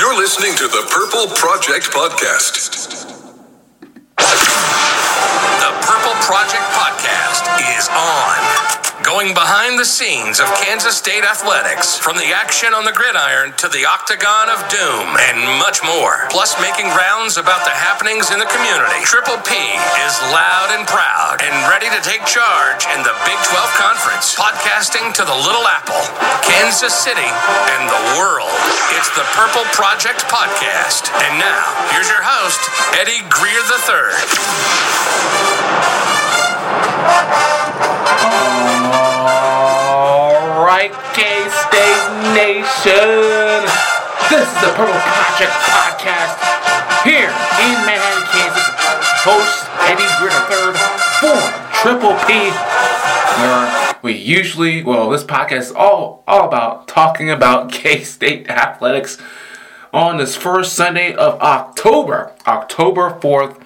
You're listening to the Purple Project Podcast. The Purple Project Podcast is on. Going behind the scenes of Kansas State athletics, from the action on the gridiron to the octagon of doom, and much more. Plus making rounds about the happenings in the community. Triple P is loud and proud and ready to take charge in the Big 12 Conference. Podcasting to the Little Apple, Kansas City, and the world. It's the Purple Project Podcast. And now, here's your host, Eddie Greer III. Alright, K-State Nation. This is the Purple Project Podcast here in Manhattan, Kansas. Host Eddie Greer III for Triple P. This podcast is all about talking about K-State athletics on this first Sunday of October 4th,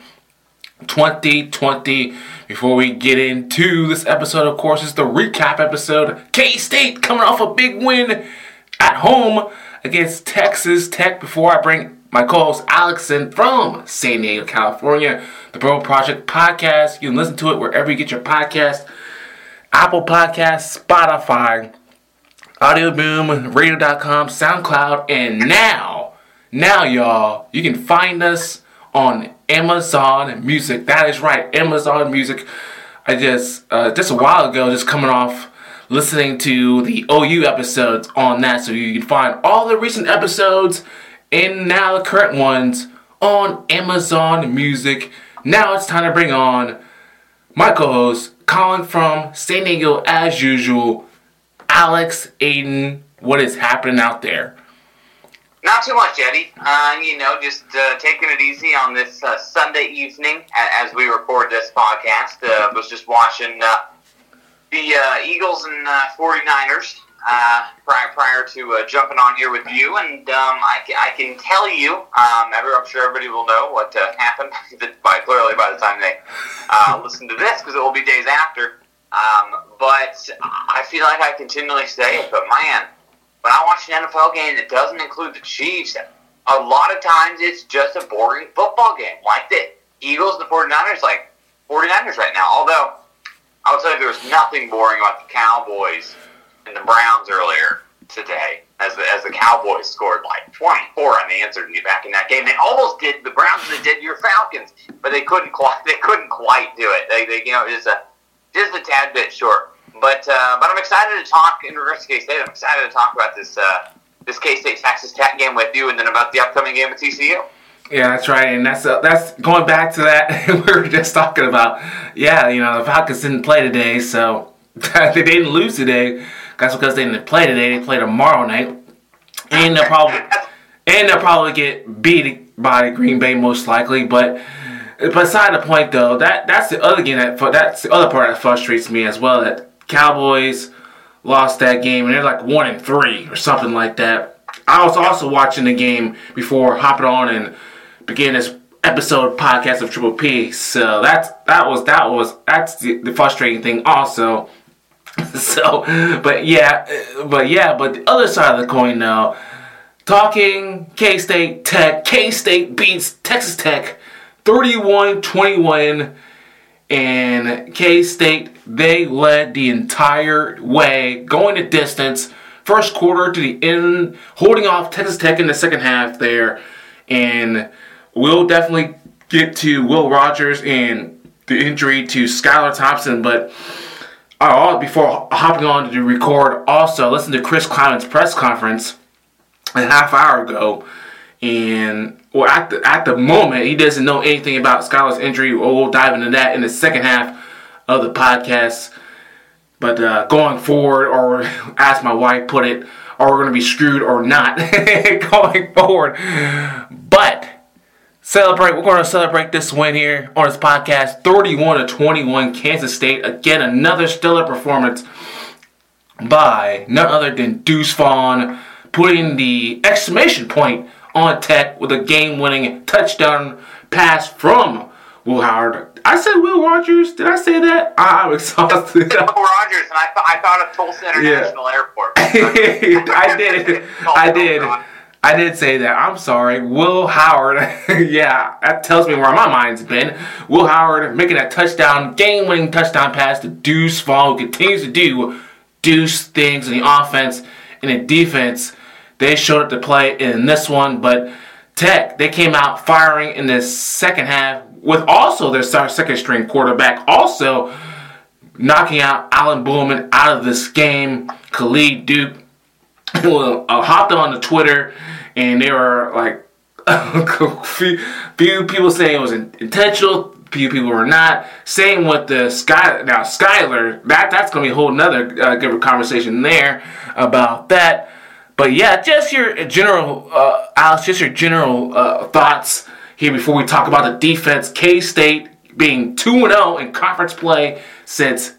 2020. Before we get into this episode, of course, it's the recap episode. K-State coming off a big win at home against Texas Tech. Before I bring my co-host Alex in from San Diego, California, the Purple Project Podcast. You can listen to it wherever you get your podcast. Apple Podcasts, Spotify, Audio Boom, Radio.com, SoundCloud, and now y'all, you can find us on Amazon Music. That is right, Amazon Music. I just a while ago, just coming off listening to the OU episodes on that, so you can find all the recent episodes and now the current ones on Amazon Music. Now it's time to bring on my co-host, Colin from San Diego, as usual. Alex, Aiden, what is happening out there? Not too much, Eddie. Just taking it easy on this Sunday evening as we record this podcast. Was just watching the Eagles and 49ers prior to jumping on here with you, and I can tell you, I'm sure everybody will know what happened clearly by the time they listen to this, because it will be days after. But I feel like I continually say it, but man, when I watch an NFL game that doesn't include the Chiefs, a lot of times it's just a boring football game. Like the Eagles and the 49ers, like 49ers right now. Although, I would say there was nothing boring about the Cowboys and the Browns earlier today, as the Cowboys scored like 24 unanswered back in that game. They almost did, the Browns did your Falcons, but they couldn't quite do it. Just a tad bit short. But I'm excited to talk in regards to K-State. I'm excited to talk about this K-State Texas Tech game with you, and then about the upcoming game at TCU. Yeah, that's right, and that's going back to that we were just talking about. Yeah, the Falcons didn't play today, so they didn't lose today. That's because they didn't play today. They play tomorrow night, and they'll probably get beat by Green Bay most likely. But beside the point, though, that's the other game that's the other part that frustrates me as well. That Cowboys lost that game, and they're like 1-3 or something like that. I was also watching the game before hopping on and beginning this episode podcast of Triple P. So that's the frustrating thing also. So, but the other side of the coin now, talking K-State Tech. K-State beats Texas Tech 31-21, and K-State, they led the entire way, going the distance, first quarter to the end, holding off Texas Tech in the second half there. And we'll definitely get to Will Rogers and the injury to Skylar Thompson, but before hopping on to record, also listen to Chris Kleiman's press conference a half hour ago. And at the moment, he doesn't know anything about Skylar's injury. We'll dive into that in the second half of the podcast. But going forward, or as my wife put it, are we going to be screwed or not going forward? But we're going to celebrate this win here on this podcast, 31-21 Kansas State. Again, another stellar performance by none other than Deuce Vaughn, putting the exclamation point on Tech with a game-winning touchdown pass from Will Howard. I said Will Rogers. Did I say that? I'm exhausted. Will Rogers, and I thought of Tulsa International Airport. I did. I did say that. I'm sorry. Will Howard, yeah, that tells me where my mind's been. Will Howard making that touchdown, game-winning touchdown pass to Deuce Vaughn, who continues to do Deuce things in the offense and in defense. They showed up to play in this one, but Tech, they came out firing in the second half with also their second-string quarterback also knocking out Alan Bowman out of this game. Khalid Duke hopped on the Twitter, and they were like, few people saying it was intentional, few people were not. Same with the Skyler. That's going to be a whole nother good conversation there about that. But yeah, just your general, Alex, just your general thoughts here before we talk about the defense. K-State being 2-0 in conference play since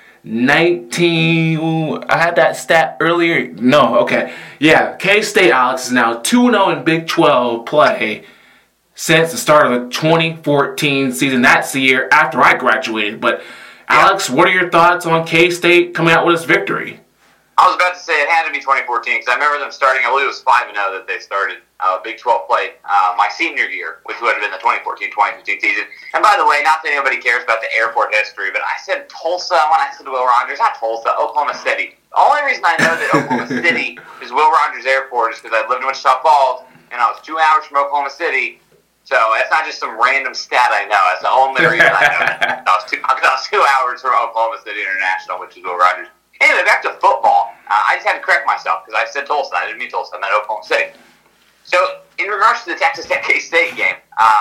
19. I had that stat earlier. No, okay. Yeah, K-State, Alex, is now 2-0 in Big 12 play since the start of the 2014 season. That's the year after I graduated. But, Alex, what are your thoughts on K-State coming out with this victory? I was about to say it had to be 2014 because I remember them starting, I believe it was 5-0 that they started Big 12 play my senior year, which would have been the 2014-2015 season. And by the way, not that anybody cares about the airport history, but I said Tulsa when I said Will Rogers, not Tulsa, Oklahoma City. The only reason I know that Oklahoma City is Will Rogers Airport is because I lived in Wichita Falls, and I was 2 hours from Oklahoma City. So that's not just some random stat I know. That's the only reason I know that. I was 2 hours from Oklahoma City International, which is Will Rogers. Anyway, back to football. I just had to correct myself because I said Tulsa. I didn't mean Tulsa. I meant Oklahoma City. So, in regards to the Texas Tech K-State game,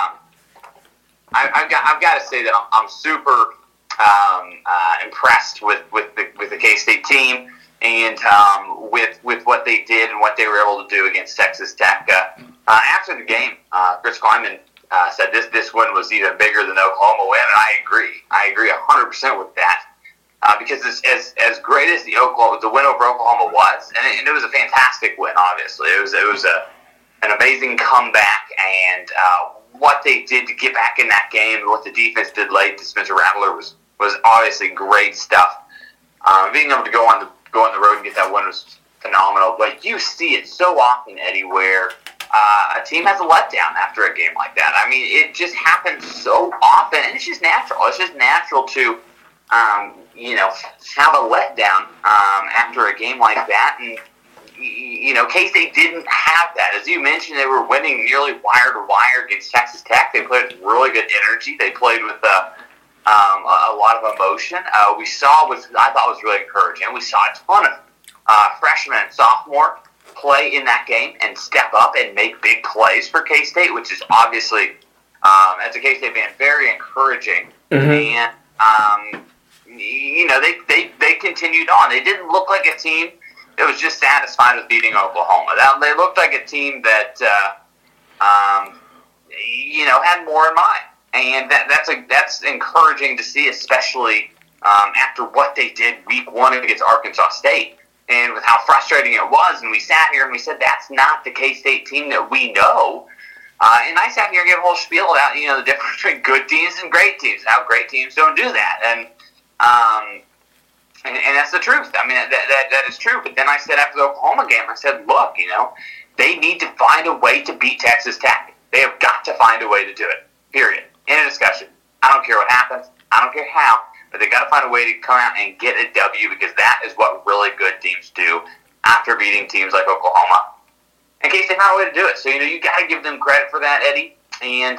I've got to say that I'm super impressed with the K-State team and with what they did and what they were able to do against Texas Tech. After the game, Chris Klieman said this win was even bigger than the Oklahoma win, and I agree. I agree 100% with that. Because as great as the win over Oklahoma was, and it was a fantastic win, obviously. It was an amazing comeback, and what they did to get back in that game, what the defense did late to Spencer Rattler was obviously great stuff. Being able to go on the road and get that win was phenomenal. But you see it so often, Eddie, where a team has a letdown after a game like that. I mean, it just happens so often, and it's just natural. It's just natural to have a letdown after a game like that. And, K-State didn't have that. As you mentioned, they were winning nearly wire to wire against Texas Tech. They played with really good energy. They played with a lot of emotion. We saw what I thought was really encouraging. We saw a ton of freshmen and sophomore play in that game and step up and make big plays for K-State, which is obviously, as a K-State fan, very encouraging. Mm-hmm. And, they continued on. They didn't look like a team that was just satisfied with beating Oklahoma. They looked like a team that, had more in mind. And that's encouraging to see, especially after what they did week 1 against Arkansas State. And with how frustrating it was, and we sat here and we said, that's not the K-State team that we know. And I sat here and gave a whole spiel about, the difference between good teams and great teams, how great teams don't do that. And that's the truth. I mean, that is true. But then I said after the Oklahoma game, I said, look, they need to find a way to beat Texas Tech. They have got to find a way to do it, period. In a discussion. I don't care what happens. I don't care how. But they got to find a way to come out and get a W because that is what really good teams do after beating teams like Oklahoma. In case they found a way to do it. So, you got to give them credit for that, Eddie. And,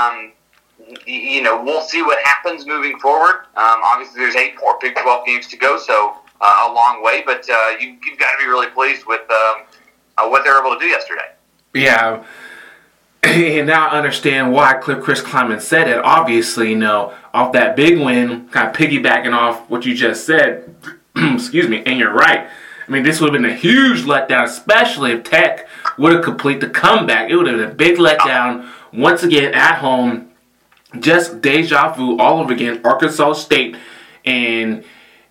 we'll see what happens moving forward. Obviously, there's 8 more Big 12 games to go, so a long way. But you've got to be really pleased with what they were able to do yesterday. Yeah. And now I understand why Chris Klieman said it. Obviously, off that big win, kind of piggybacking off what you just said, excuse me, and you're right. I mean, this would have been a huge letdown, especially if Tech would have completed the comeback. It would have been a big letdown once again at home. Just deja vu all over again. Arkansas State and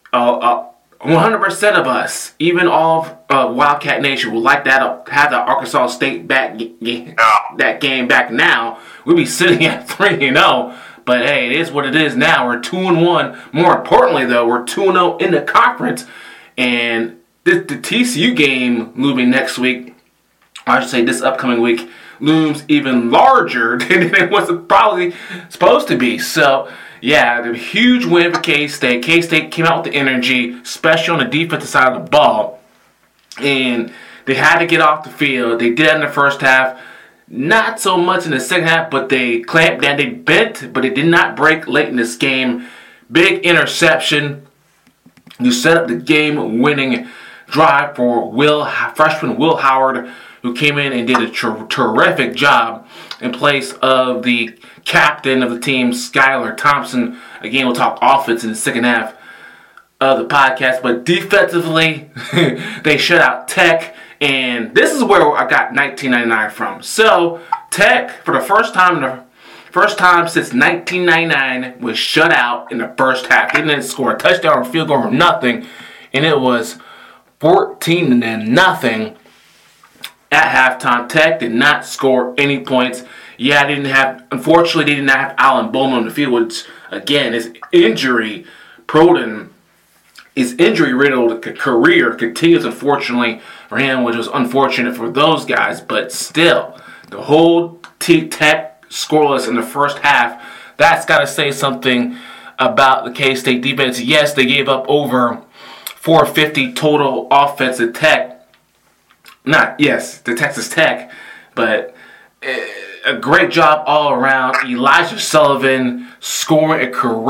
100% of us, even all of Wildcat Nation, would like that have the Arkansas State that game back now. We'd be sitting at 3-0. But hey, it is what it is now. We're 2-1. More importantly, though, we're 2-0 in the conference. And the TCU game looming next week I should say this upcoming week, looms even larger than it was probably supposed to be. So, yeah, the huge win for K-State. K-State came out with the energy, especially on the defensive side of the ball. And they had to get off the field. They did that in the first half. Not so much in the second half, but they clamped down. They bent, but they did not break late in this game. Big interception. You set up the game-winning drive for freshman Will Howard, who came in and did a terrific job in place of the captain of the team, Skylar Thompson. Again, we'll talk offense in the second half of the podcast, but defensively, they shut out Tech, and this is where I got 1999 from. So, Tech, for the first time since 1999, was shut out in the first half. They didn't score a touchdown or field goal or nothing, and it was 14-0 at halftime. Tech did not score any points. Yeah, unfortunately, they did not have Alan Bowman on the field, which, again, his injury-riddled career continues, unfortunately, for him, which was unfortunate for those guys. But still, the whole Tech scoreless in the first half, that's got to say something about the K-State defense. Yes, they gave up over 450 total offense to Texas Tech, but a great job all around. Elijah Sullivan scoring a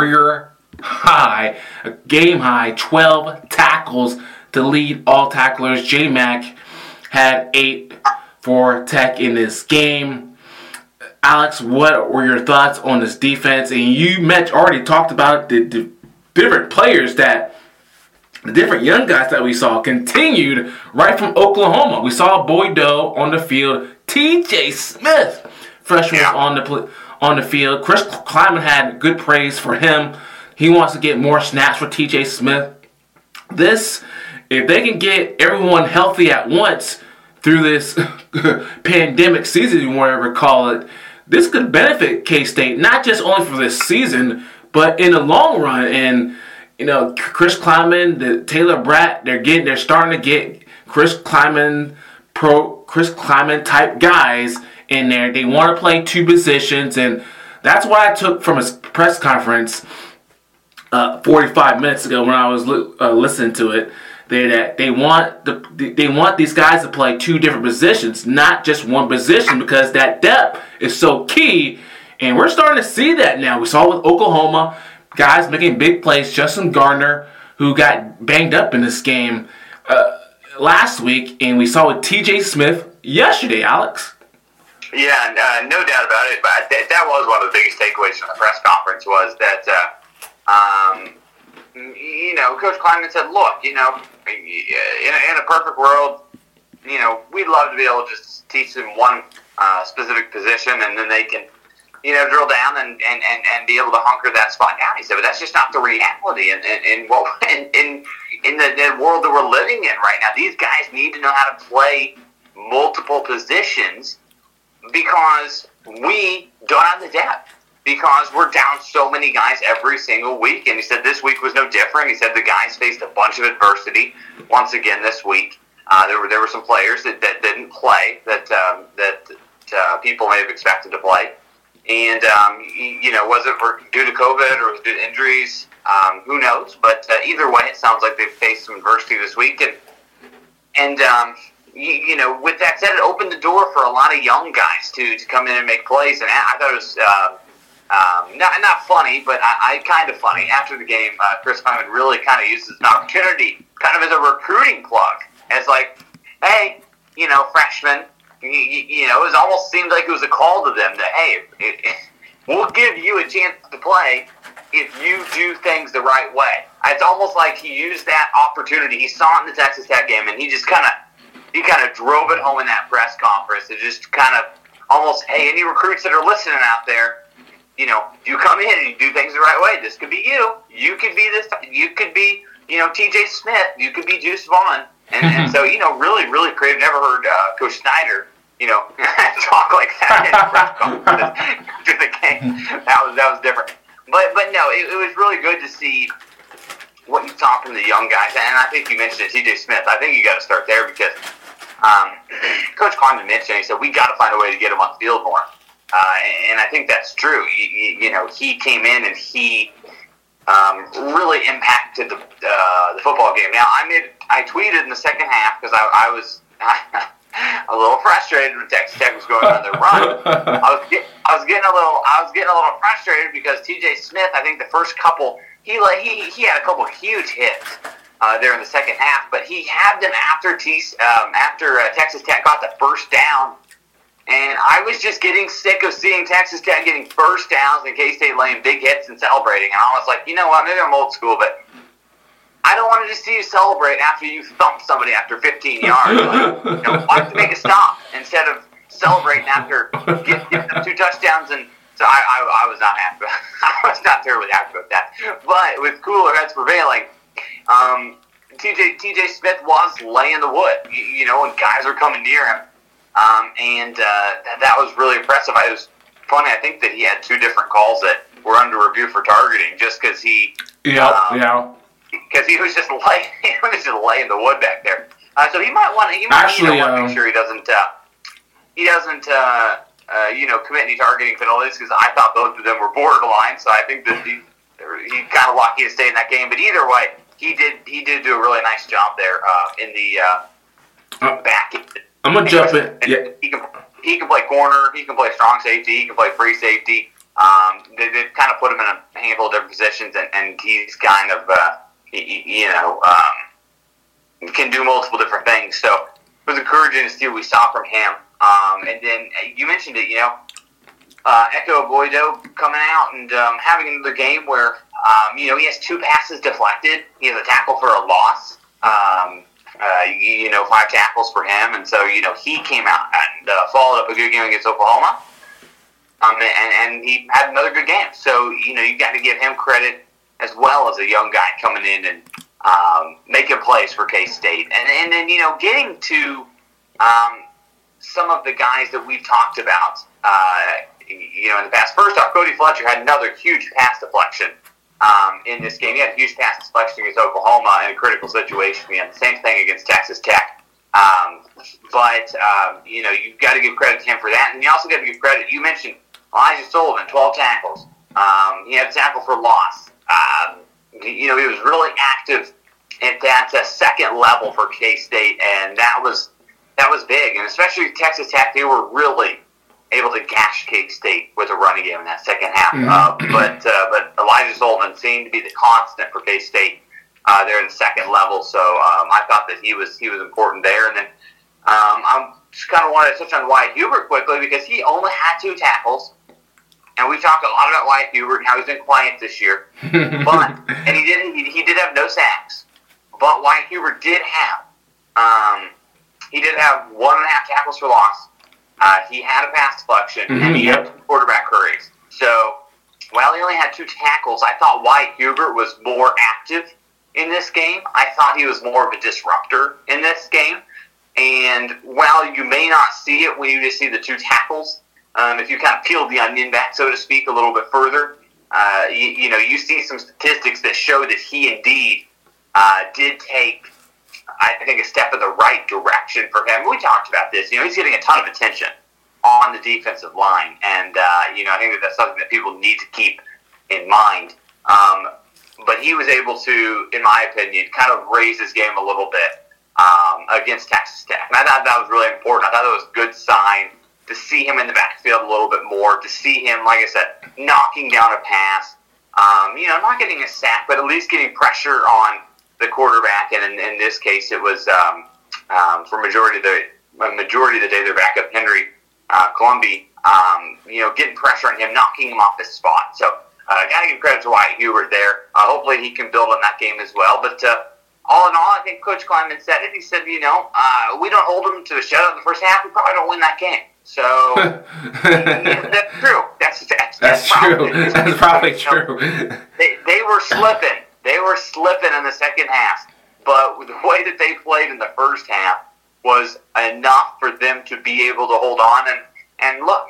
game high 12 tackles to lead all tacklers. J Mac had 8 for Tech in this game. Alex, what were your thoughts on this defense? And you already talked about the different players the different young guys that we saw continued right from Oklahoma. We saw Boy Doe on the field. T.J. Smith, freshman, on the field. Chris Kleiman had good praise for him. He wants to get more snaps for T.J. Smith. If they can get everyone healthy at once through this pandemic season, whatever you call it, this could benefit K-State, not just only for this season, but in the long run. And Chris Kleiman, Taylor Bratt, they're starting to get Chris Kleiman type guys in there. They want to play 2 positions, and that's what I took from his press conference 45 minutes ago when I was listening to it. They want these guys to play 2 different positions, not just one position, because that depth is so key, and we're starting to see that now. We saw with Oklahoma, guys making big plays. Justin Gardner, who got banged up in this game last week, and we saw with T.J. Smith yesterday, Alex. Yeah, no doubt about it. But that was one of the biggest takeaways from the press conference was that, Coach Kleiman said, look, in a perfect world, we'd love to be able to just teach them one specific position, and then they can drill down and be able to hunker that spot down. He said, but that's just not the reality in the world that we're living in right now. These guys need to know how to play multiple positions because we don't have the depth, because we're down so many guys every single week. And he said this week was no different. He said the guys faced a bunch of adversity once again this week. There were some players that didn't play that people may have expected to play. And, was it due to COVID or was it due to injuries? Who knows? But either way, it sounds like they've faced some adversity this week. And with that said, it opened the door for a lot of young guys to come in and make plays. And I thought it was not funny, but I kind of funny. After the game, Chris Kleiman really kind of used it as an opportunity, kind of as a recruiting plug. As like, hey, freshmen, it almost seemed like it was a call to them that, hey, we'll give you a chance to play if you do things the right way. It's almost like he used that opportunity. He saw it in the Texas Tech game, and he kind of drove it home in that press conference. It just kind of almost, hey, any recruits that are listening out there, you come in and you do things the right way. This could be you. You could be this. You could be, T.J. Smith. You could be Deuce Vaughn. And so, really, really creative. Never heard Coach Snyder, talk like that in the press conference after the game. That was different. But no, it was really good to see what you saw from the young guys. And I think you mentioned it, T.J. Smith. I think you got to start there because Coach Kleiman mentioned, he said, we got to find a way to get him on the field more. And I think that's true. You know, he came in and he really impacted the football game. Now, I tweeted in the second half because I was a little frustrated when Texas Tech was going on their run. I was getting a little frustrated because T.J. Smith, I think the first couple, he had a couple huge hits there in the second half, but he had them after Texas Tech got the first down. And I was just getting sick of seeing Texas Tech getting first downs and K-State laying big hits and celebrating. And I was like, you know what, maybe I'm old school, but I don't want to just see you celebrate after you thump somebody after 15 yards. Like, you know, why don't you make a stop instead of celebrating after getting them 2 touchdowns? And so I was not happy. I was not terribly happy with that. But with cooler heads prevailing, T.J. Smith was laying the wood, you know, and guys were coming near him. And that was really impressive. It was funny. I think that he had 2 different calls that were under review for targeting, just because he, because he was just laying the wood back there. So he might want to. He might want to make sure he doesn't commit any targeting penalties, because I thought both of them were borderline. So I think that he kind of lucky to stay in that game. But either way, he did do a really nice job there in the back end. I'm gonna jump in. Yeah. He can play corner. He can play strong safety. He can play free safety. They've kind of put him in a handful of different positions, and he's kind of can do multiple different things. So it was encouraging to see what we saw from him. And then you mentioned it, you know, Echo Boydo coming out and having another game where he has 2 passes deflected. He has a tackle for a loss. 5 tackles for him, and so he came out and followed up a good game against Oklahoma, and he had another good game. So you got to give him credit as well as a young guy coming in and making plays for K-State, and then getting to some of the guys that we've talked about in the past. First off, Cody Fletcher had another huge pass deflection. In this game, he had a huge pass deflection against Oklahoma in a critical situation. He had the same thing against Texas Tech. But you've got to give credit to him for that. And you also got to give credit, you mentioned Elijah Sullivan, 12 tackles. He had a tackle for loss. He was really active at that second level for K-State, and that was big. And especially Texas Tech, they were really able to gash K-State with a running game in that second half. But Elijah Sullivan seemed to be the constant for K-State there in the second level. So I thought that he was important there. And then I just kind of wanted to touch on Wyatt Hubert quickly, because he only had 2 tackles. And we talked a lot about Wyatt Hubert and how he's been quiet this year. And he did have no sacks. But Wyatt Hubert did have 1.5 tackles for loss. He had a pass deflection, and he had 2 quarterback hurries. So, while he only had 2 tackles, I thought Wyatt Hubert was more active in this game. I thought he was more of a disruptor in this game. And while you may not see it when you just see the 2 tackles, if you kind of peel the onion back, so to speak, a little bit further, you see some statistics that show that he indeed did take, I think, a step in the right direction for him. We talked about this. He's getting a ton of attention on the defensive line, and I think that's something that people need to keep in mind. But he was able to, in my opinion, kind of raise his game a little bit against Texas Tech. And I thought that was really important. I thought it was a good sign to see him in the backfield a little bit more, to see him, like I said, knocking down a pass. Not getting a sack, but at least getting pressure on the quarterback, and in this case, it was for majority of the day their backup Henry Colombi. Getting pressure on him, knocking him off his spot. So, gotta give credit to Wyatt Hubert there. Hopefully, he can build on that game as well. But all in all, I think Coach Kleiman said it. He said, we don't hold them to a shutout in the first half. We probably don't win that game. So that's true. That's true. That's probably true. They were slipping. They were slipping in the second half, but the way that they played in the first half was enough for them to be able to hold on. And look,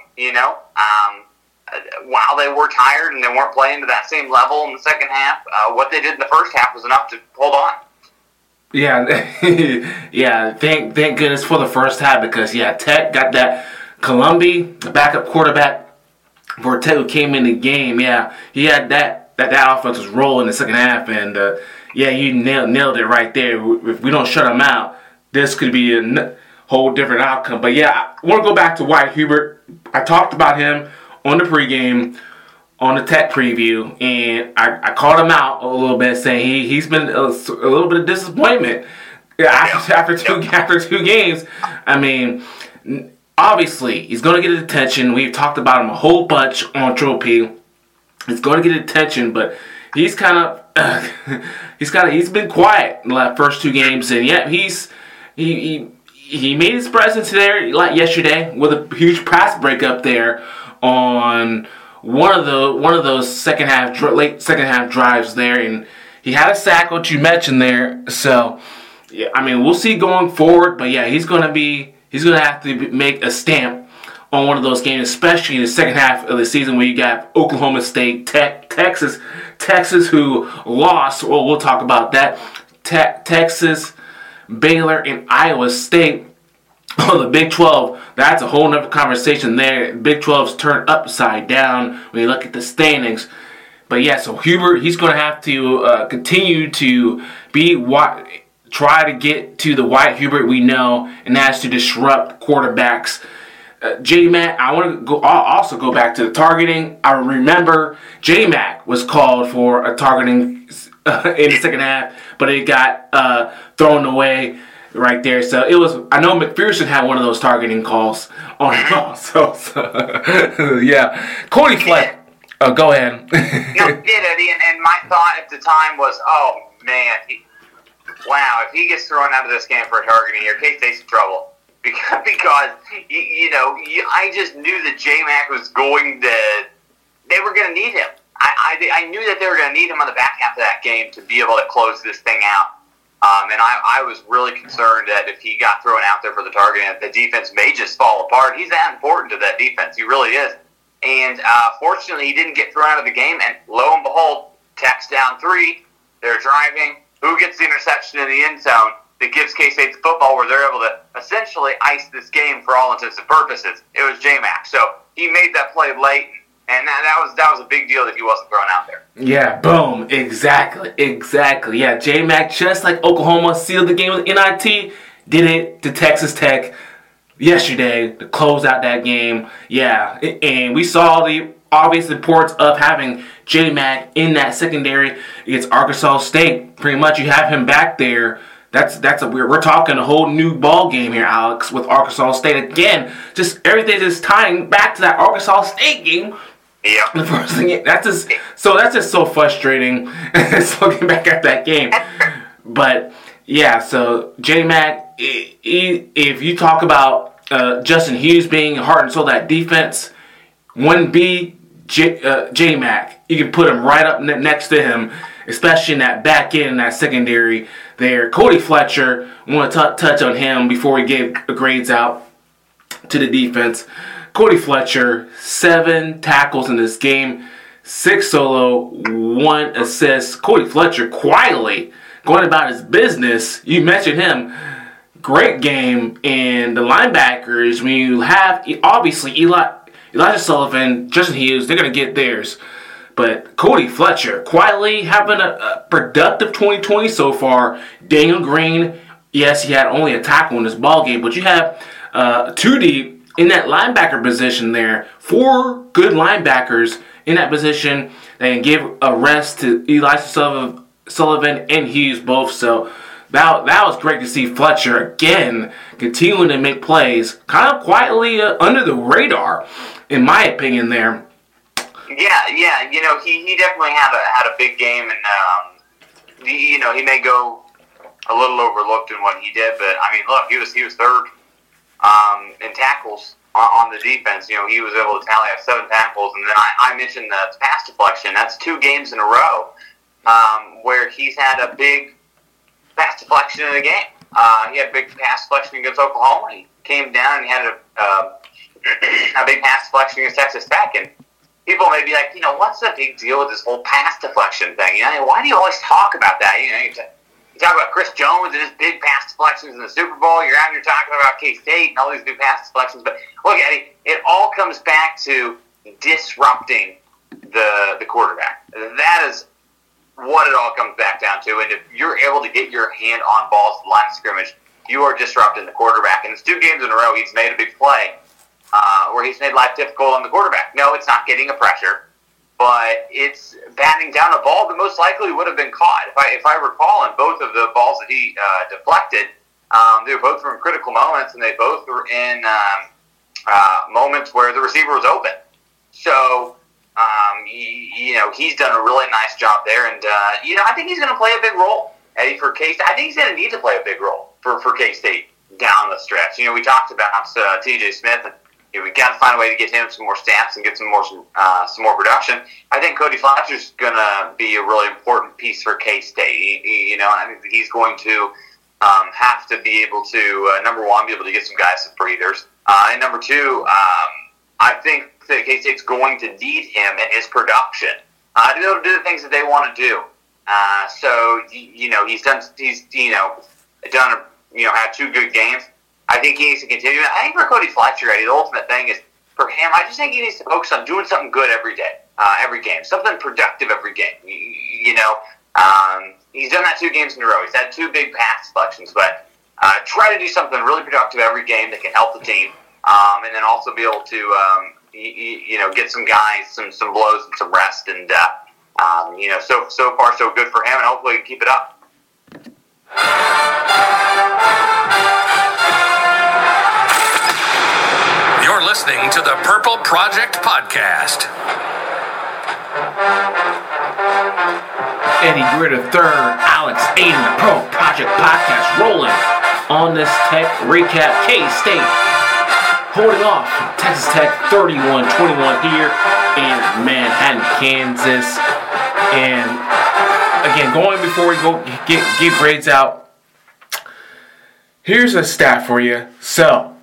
while they were tired and they weren't playing to that same level in the second half, what they did in the first half was enough to hold on. Yeah, yeah. Thank goodness for the first half because Tech got that Columbi, the backup quarterback for Tech who came in the game. Yeah, he had that offense was rolling in the second half, and you nailed it right there. If we don't shut him out, this could be a whole different outcome. But I want to go back to Wyatt Hubert. I talked about him on the pregame, on the Tech preview, and I called him out a little bit, saying he's been a little bit of disappointment after two games. I mean, obviously he's going to get attention. We've talked about him a whole bunch on Triple P. He's going to get attention, but he's kind of he's been quiet in the first two games, and he made his presence there like yesterday with a huge pass breakup there on one of those late second half drives there, and he had a sack, which you mentioned there. So, we'll see going forward, but he's gonna have to make a stamp on one of those games, especially in the second half of the season where you got Oklahoma State, Texas, who lost. Well, we'll talk about that. Texas, Baylor, and Iowa State. Oh, the Big 12, that's a whole nother conversation there. Big 12's turned upside down when you look at the standings. But so Hubert, he's going to have to continue to try to get to the Wyatt Hubert we know, and that's to disrupt quarterbacks. J-Mac, I want to also go back to the targeting. I remember J-Mac was called for a targeting in the second half, but it got thrown away right there. So it was, I know McPherson had one of those targeting calls on him also. Cody Fleck. Oh, go ahead. No, it did, Eddie, and my thought at the time was, oh, man, if he gets thrown out of this game for targeting here, K-State's in trouble. Because I just knew that J-Mac was they were going to need him. I knew that they were going to need him on the back half of that game to be able to close this thing out. And I was really concerned that if he got thrown out there for the targeting, the defense may just fall apart. He's that important to that defense. He really is. And fortunately, he didn't get thrown out of the game. And lo and behold, Tech's down 3. They're driving. Who gets the interception in the end zone that gives K-State the football where they're able to essentially ice this game for all intents and purposes? It was J-Mac. So he made that play late. And that was a big deal that he wasn't thrown out there. Yeah, boom. Exactly. Yeah, J-Mac, just like Oklahoma sealed the game with NIT, did it to Texas Tech yesterday to close out that game. Yeah, and we saw the obvious importance of having J-Mac in that secondary against Arkansas State. Pretty much you have him back there. We're talking a whole new ball game here, Alex, with Arkansas State. Again, just everything is tying back to that Arkansas State game. Yeah. The first thing that's just so frustrating. Looking back at that game, but so J-Mac, if you talk about Justin Hughes being heart and soul of that defense, 1B J-Mac, you can put him right up next to him, especially in that back end and that secondary there. Cody Fletcher, I want to touch on him before we gave grades out to the defense. Cody Fletcher, 7 tackles in this game, 6 solo, 1 assist. Cody Fletcher quietly going about his business. You mentioned him. Great game. And the linebackers, when you have, obviously, Elijah Sullivan, Justin Hughes, they're going to get theirs. But Cody Fletcher quietly having a productive 2020 so far. Daniel Green, yes, he had only a tackle in this ball game, but you have 2 deep in that linebacker position there. 4 good linebackers in that position that can give a rest to Elijah Sullivan and Hughes both. So that was great to see Fletcher again continuing to make plays, kind of quietly under the radar, in my opinion there. Yeah. He definitely had a big game, and he may go a little overlooked in what he did, but I mean, look, he was third in tackles on the defense. He was able to tally up 7 tackles, and then I mentioned the pass deflection. That's 2 games in a row where he's had a big pass deflection in the game. He had a big pass deflection against Oklahoma. He came down and he had a big pass deflection against Texas Tech, and people may be like, what's the big deal with this whole pass deflection thing? Why do you always talk about that? You talk about Chris Jones and his big pass deflections in the Super Bowl. You're talking about K-State and all these big pass deflections. But look, Eddie, it all comes back to disrupting the quarterback. That is what it all comes back down to. And if you're able to get your hand on balls at the line of scrimmage, you are disrupting the quarterback. And it's 2 games in a row he's made a big play where he's made life difficult on the quarterback. No, it's not getting a pressure, but it's batting down a ball that most likely would have been caught. If I recall, in both of the balls that he deflected, they were both from critical moments, and they both were in moments where the receiver was open. So, he's done a really nice job there, and I think he's going to play a big role, Eddie, for K-State. I think he's going to need to play a big role for K-State down the stretch. We talked about T.J. Smith, and we got to find a way to get him some more stats and get some more production. I think Cody Fletcher's going to be a really important piece for K-State. I think he's going to have to be able to, number one, be able to get some guys some breathers, and number two, I think that K-State's going to need him and his production to be able to do the things that they want to do. Had 2 good games. I think he needs to continue. I think for Cody Fletcher, Eddie, the ultimate thing is for him, I just think he needs to focus on doing something good every day, every game, something productive every game. He's done that 2 games in a row. He's had 2 big pass deflections, but try to do something really productive every game that can help the team, and then also be able to get some guys some blows and some rest, and so far so good for him, and hopefully he can keep it up. You're listening to the Purple Project Podcast. Eddie Greer III, Alex Aiden, the Purple Project Podcast, rolling on this Tech recap. K-State holding off Texas Tech 31-21 here in Manhattan, Kansas. And again, before we go give grades out, here's a stat for you. So,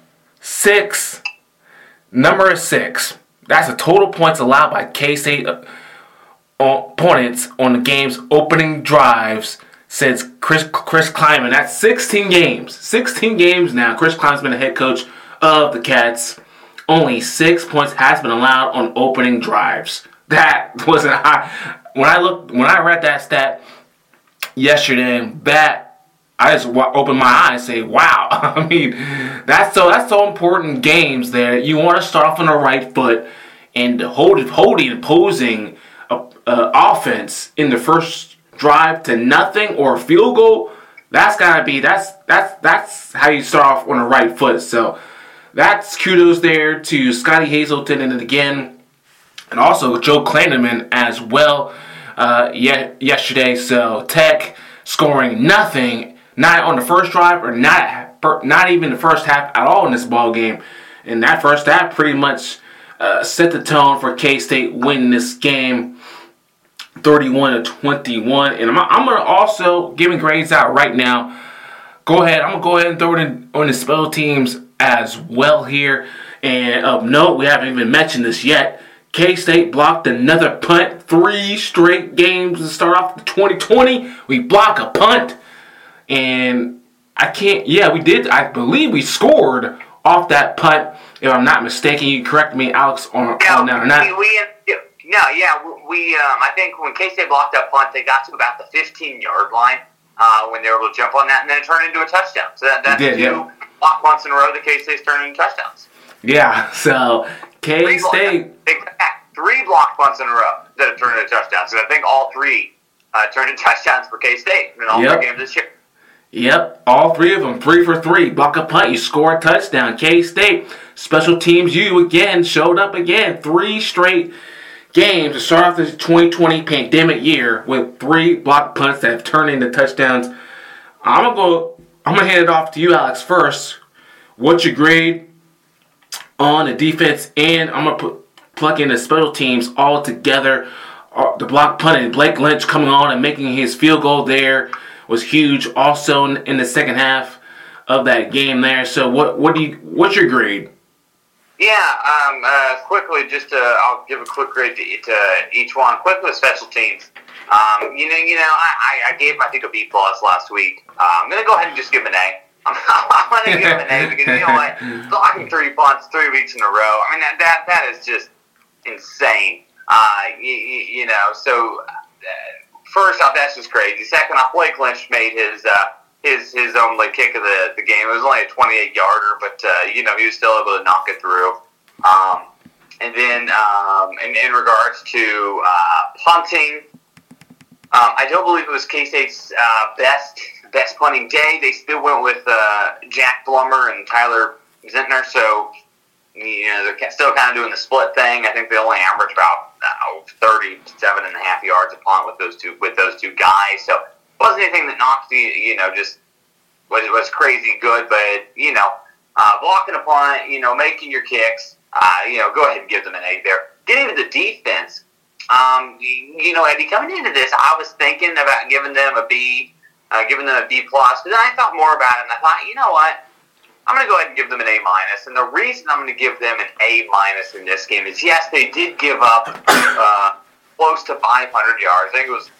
number 6. That's the total points allowed by K-State opponents on the game's opening drives since Chris Klieman. That's 16 games. 16 games now. Chris Klieman's been the head coach of the Cats. Only 6 points has been allowed on opening drives. That wasn't high. When I read that stat yesterday, I just opened my eyes and say, wow. I mean, that's so important games there. You want to start off on the right foot and opposing offense in the first drive to nothing or a field goal. That's how you start off on the right foot. So that's kudos there to Scotty Hazelton and again, and also Joe Klanderman as well yesterday. So Tech scoring nothing, not on the first drive or not even the first half at all in this ball game. And that first half pretty much set the tone for K-State winning this game 31-21. And I'm going to also giving grades out right now. I'm going to go ahead and throw it in on the special teams as well here. And of note, we haven't even mentioned this yet. K-State blocked another punt. 3 straight games to start off the 2020. We block a punt. And we did. I believe we scored off that punt. If I'm not mistaken, you correct me, Alex, on that or not. I think when K-State blocked that punt, they got to about the 15-yard line when they were able to jump on that, and then it turned into a touchdown. So that's 2 block punts in a row that K-State's turned into touchdowns. Yeah, so K-State. 3 block punts in a row that have turned into touchdowns. So I think all 3 turned into touchdowns for K-State in all 3 games this year. Yep, all 3 of them, 3 for 3. Block a punt, you score a touchdown. K-State, special teams, you again showed up again. 3 straight games to start off this 2020 pandemic year with 3 block punts that have turned into touchdowns. I'm gonna hand it off to you, Alex, first. What's your grade on the defense? And I'm gonna plug in the special teams all together. The block punt and Blake Lynch coming on and making his field goal there was huge. Also in the second half of that game there. So what's your grade? Yeah, quickly, I'll give a quick grade to each one. Quickly, special teams. I gave him, I think, a B plus last week. I'm going to go ahead and just give him an A. I'm going to give him an A because, you know what, blocking 3 punts 3 weeks in a row, I mean, that is just insane. So first off, that's just crazy. Second off, Blake Lynch made his only kick of the game. It was only a 28-yarder, but, he was still able to knock it through. And then in regards to punting, I don't believe it was K-State's best punting day. They still went with Jack Blummer and Tyler Zentner, so they're still kind of doing the split thing. I think they only average about 37.5 yards a punt with those two guys. So it wasn't anything that knocked just was crazy good, but blocking a punt, making your kicks, go ahead and give them an A there. Getting to the defense. Eddie, coming into this, I was thinking about giving them a B plus, but then I thought more about it, and I thought, you know what, I'm going to go ahead and give them an A minus, and the reason I'm going to give them an A minus in this game is, yes, they did give up close to 500 yards. I think it was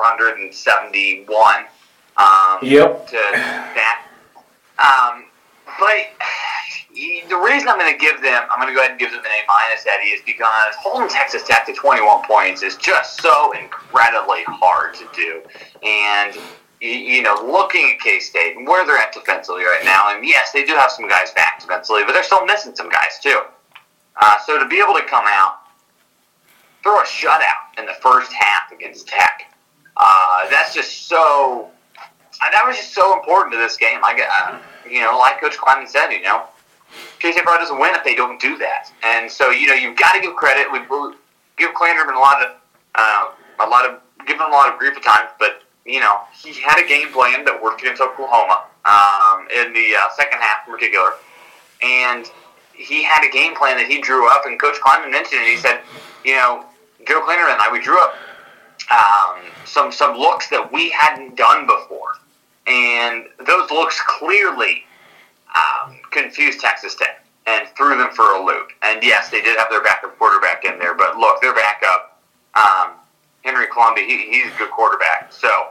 471 to that. But the reason I'm going to go ahead and give them an A minus, Eddie, is because holding Texas Tech to 21 points is just so incredibly hard to do. And, looking at K-State and where they're at defensively right now, and yes, they do have some guys back defensively, but they're still missing some guys too. So to be able to come out, throw a shutout in the first half against Tech, that was just so important to this game. Like Coach Kleiman said, K-State probably doesn't win if they don't do that. And so, you've got to give credit. We give Kleiman give him a lot of grief at times, but, he had a game plan that worked against Oklahoma in the second half in particular. And he had a game plan that he drew up, and Coach Kleiman mentioned it. He said, Joe Kleiman and I, we drew up some looks that we hadn't done before. And those looks clearly confused Texas Tech and threw them for a loop. And yes, they did have their backup quarterback in there, but look, their backup, Henry Columbia, he's a good quarterback. So,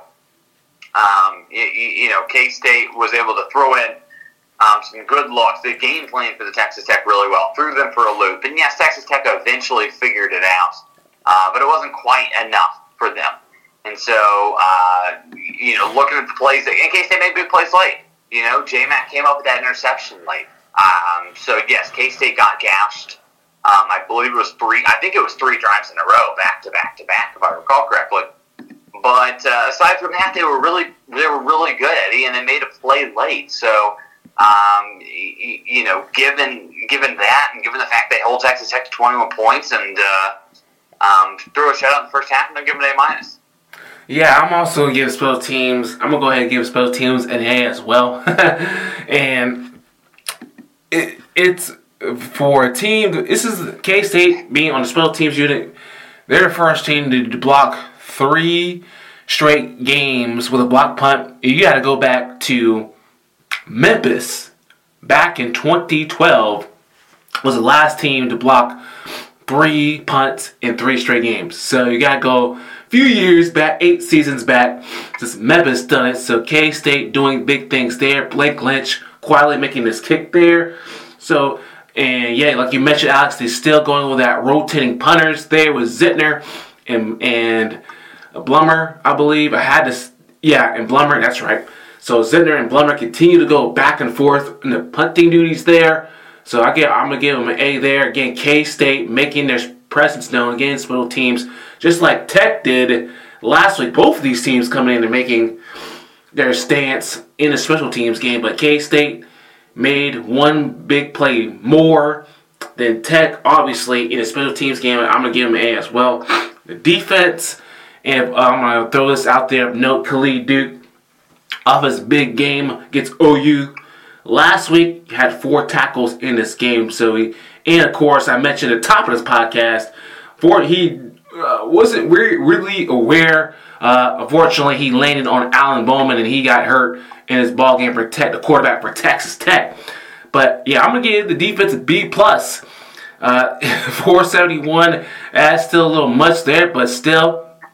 K-State was able to throw in some good looks. They game planned for the Texas Tech really well, threw them for a loop. And yes, Texas Tech eventually figured it out, but it wasn't quite enough for them. And so, looking at the plays, in K-State made big plays late. J-Mac came up with that interception late. So, yes, K-State got gashed. I believe it was three drives in a row, back to back to back, if I recall correctly. But aside from that, they were really good, Eddie, and they made a play late. So, given that, and given the fact they hold Texas Tech to 21 points and threw a shutout in the first half, and they're giving it A minus. Yeah, I'm also going to give special teams. I'm going to go ahead and give special teams an A as well. And it's for a team. This is K-State being on the special teams unit. They're the first team to block 3 straight games with a block punt. You got to go back to Memphis back in 2012 was the last team to block 3 punts in 3 straight games. So you got to go a few years back, 8 seasons back, since Memphis done it. So K-State doing big things there. Blake Lynch quietly making this kick there. So, and yeah, like you mentioned, Alex, they're still going with that rotating punters there with Zentner and Blummer, I believe. And Blummer, that's right. So Zentner and Blummer continue to go back and forth in the punting duties there. So I'm going to give them an A there. Again, K-State making their presence known against special teams, just like Tech did last week. Both of these teams coming in and making their stance in the special teams game. But K-State made one big play more than Tech, obviously, in the special teams game. I'm going to give them an A as well. The defense, and I'm going to throw this out there, note Khalid Duke off his big game against OU. Last week, he had 4 tackles in this game. And of course, I mentioned at the top of this podcast, he wasn't really aware. Unfortunately, he landed on Alan Bowman and he got hurt in his ball game for the quarterback for Texas Tech. But yeah, I'm going to give the defense a B+. 471, that's still a little much there, but still,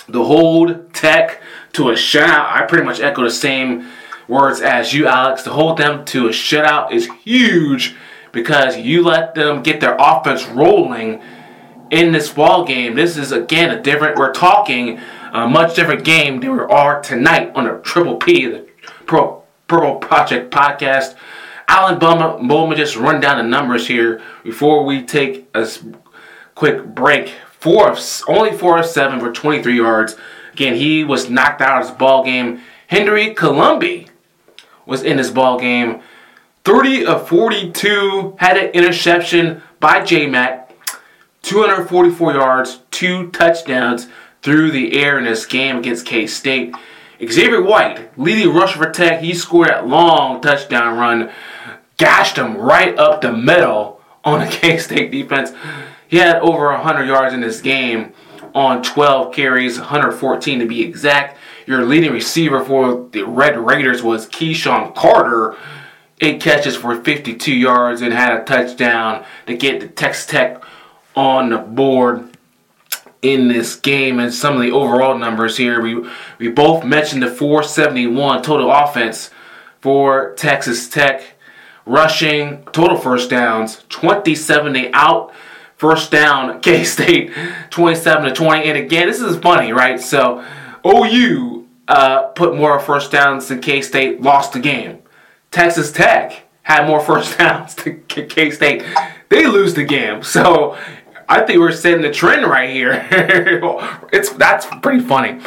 The hold Tech to a shutout. I pretty much echo the same words as you, Alex. To hold them to a shutout is huge because you let them get their offense rolling in this ball game. This is, again, we're talking a much different game than we are tonight on the Triple P, the Purple Project Podcast. Alan Bowman just run down the numbers here before we take a quick break. Only 4 of 7 for 23 yards. Again, he was knocked out of this ball game. Henry Colombi was in this ball game. 30 of 42, had an interception by J-Mac. 244 yards, 2 touchdowns through the air in this game against K-State. Xavier White, leading rusher for Tech, he scored that long touchdown run. Gashed him right up the middle on the K-State defense. He had over 100 yards in this game on 12 carries, 114 to be exact. Your leading receiver for the Red Raiders was Keyshawn Carter. 8 catches for 52 yards and had a touchdown to get the Texas Tech on the board in this game. And some of the overall numbers here, we both mentioned the 471 total offense for Texas Tech. Rushing, total first downs, 27 to out. First down, K-State, 27-20. And again, this is funny, right? So, OU put more first downs than K-State, lost the game. Texas Tech had more first downs than K-State. They lose the game. So, I think we're setting the trend right here. That's pretty funny.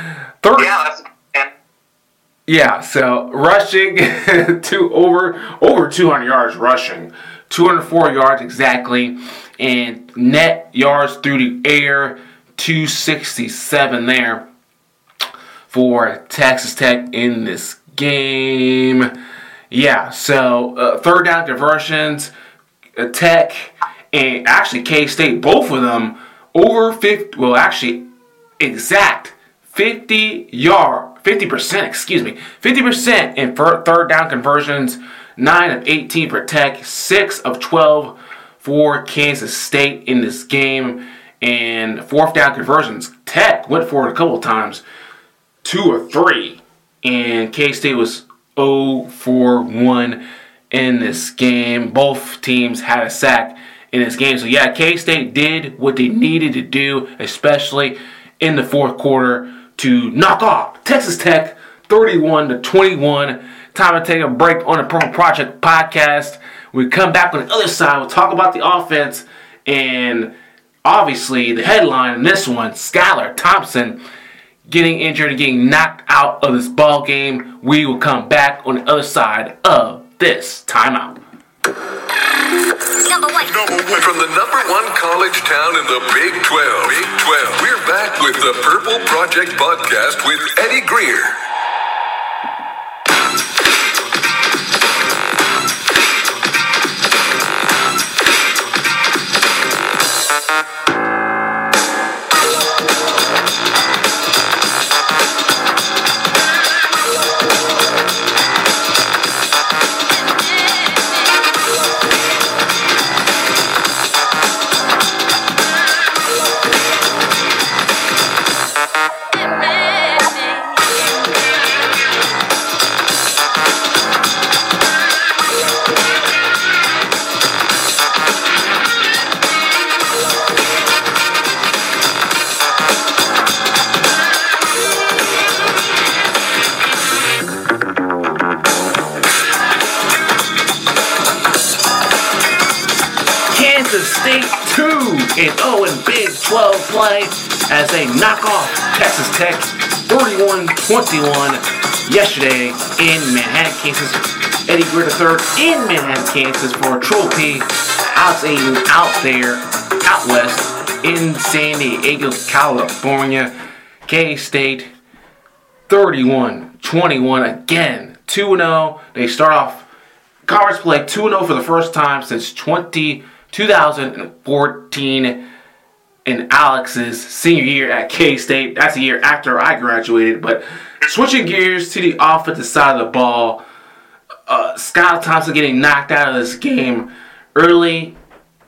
Yeah, so rushing to over 200 yards rushing. 204 yards exactly. And net yards through the air, 267 there for Texas Tech in this game. Yeah, so third down conversions, Tech and actually K-State, both of them over 50, well actually exact 50%, 50% in third down conversions, 9 of 18 for Tech, 6 of 12 for Kansas State in this game. And fourth down conversions, Tech went for it a couple of times, 2 of 3. And K-State was 0 for 1 in this game. Both teams had a sack in this game. So yeah, K-State did what they needed to do, especially in the fourth quarter, to knock off Texas Tech 31-21. Time to take a break on the Purple Project Podcast. We come back on the other side. We'll talk about the offense and obviously the headline in this one, Skylar Thompson getting injured and getting knocked out of this ball game. We will come back on the other side of this timeout. Number one. From the number 1 college town in the Big 12. We're back with the Purple Project Podcast with Eddie Greer. State 2-0 in Big 12 play as they knock off Texas Tech 31-21 yesterday in Manhattan, Kansas. Eddie Greer III in Manhattan, Kansas for a trophy. Alex Aiden out west in San Diego, California. K-State 31-21 again, 2-0. They start off conference play 2-0 for the first time since 2014 in Alex's senior year at K-State. That's a year after I graduated. But switching gears to the offensive side of the ball, Skylar Thompson getting knocked out of this game early.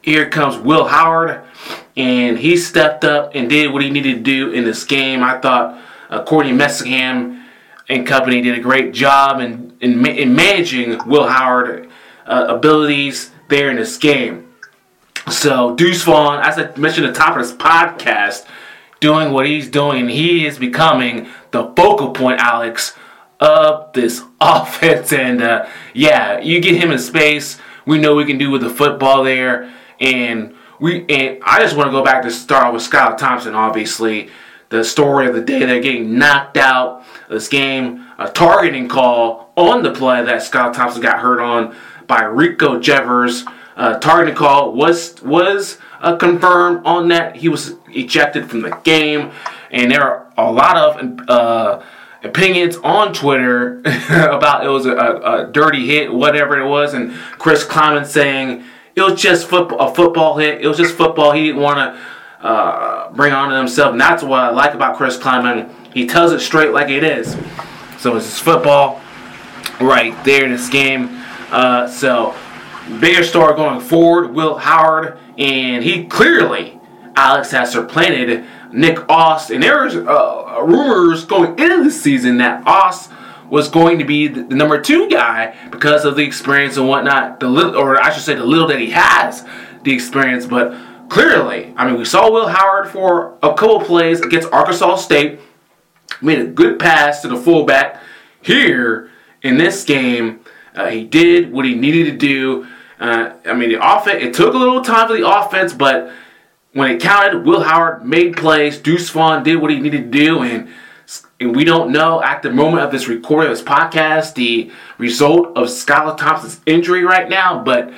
here comes Will Howard, and he stepped up and did what he needed to do in this game. I thought Courtney Messingham and company did a great job in managing Will Howard abilities there in this game. So Deuce Vaughn, as I mentioned at the top of this podcast, doing what he's doing, he is becoming the focal point, Alex, of this offense. And you get him in space, we know we can do with the football there. And I just want to go back to start with Skylar Thompson, obviously. The story of the day, they're getting knocked out of this game. A targeting call on the play that Skylar Thompson got hurt on by Rico Jevers. Targeting call was confirmed on that. He was ejected from the game. And there are a lot of opinions on Twitter about it was a dirty hit, whatever it was. And Chris Kleiman saying it was just a football hit. It was just football. He didn't want to bring on to himself. And that's what I like about Chris Kleiman. He tells it straight like it is. So it's just football right there in this game. So bigger story going forward, Will Howard, and he clearly, Alex, has supplanted Nick Oss. And there was rumors going into the season that Oss was going to be the number 2 guy because of the experience and whatnot, the little that he has the experience. But clearly, I mean, we saw Will Howard for a couple plays against Arkansas State, made a good pass to the fullback. Here in this game, he did what he needed to do. The offense, it took a little time for the offense, but when it counted, Will Howard made plays. Deuce Vaughn did what he needed to do, and we don't know at the moment of this recording of this podcast the result of Skylar Thompson's injury right now. But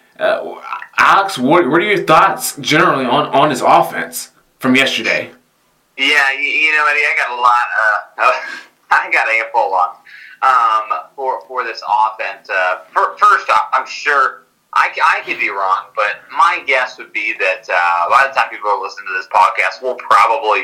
Alex, what are your thoughts generally on his offense from yesterday? Yeah, Eddie, I got a lot. I got a handful on for this offense. First off, I'm sure I could be wrong, but my guess would be that by the time people are listening to this podcast, we'll probably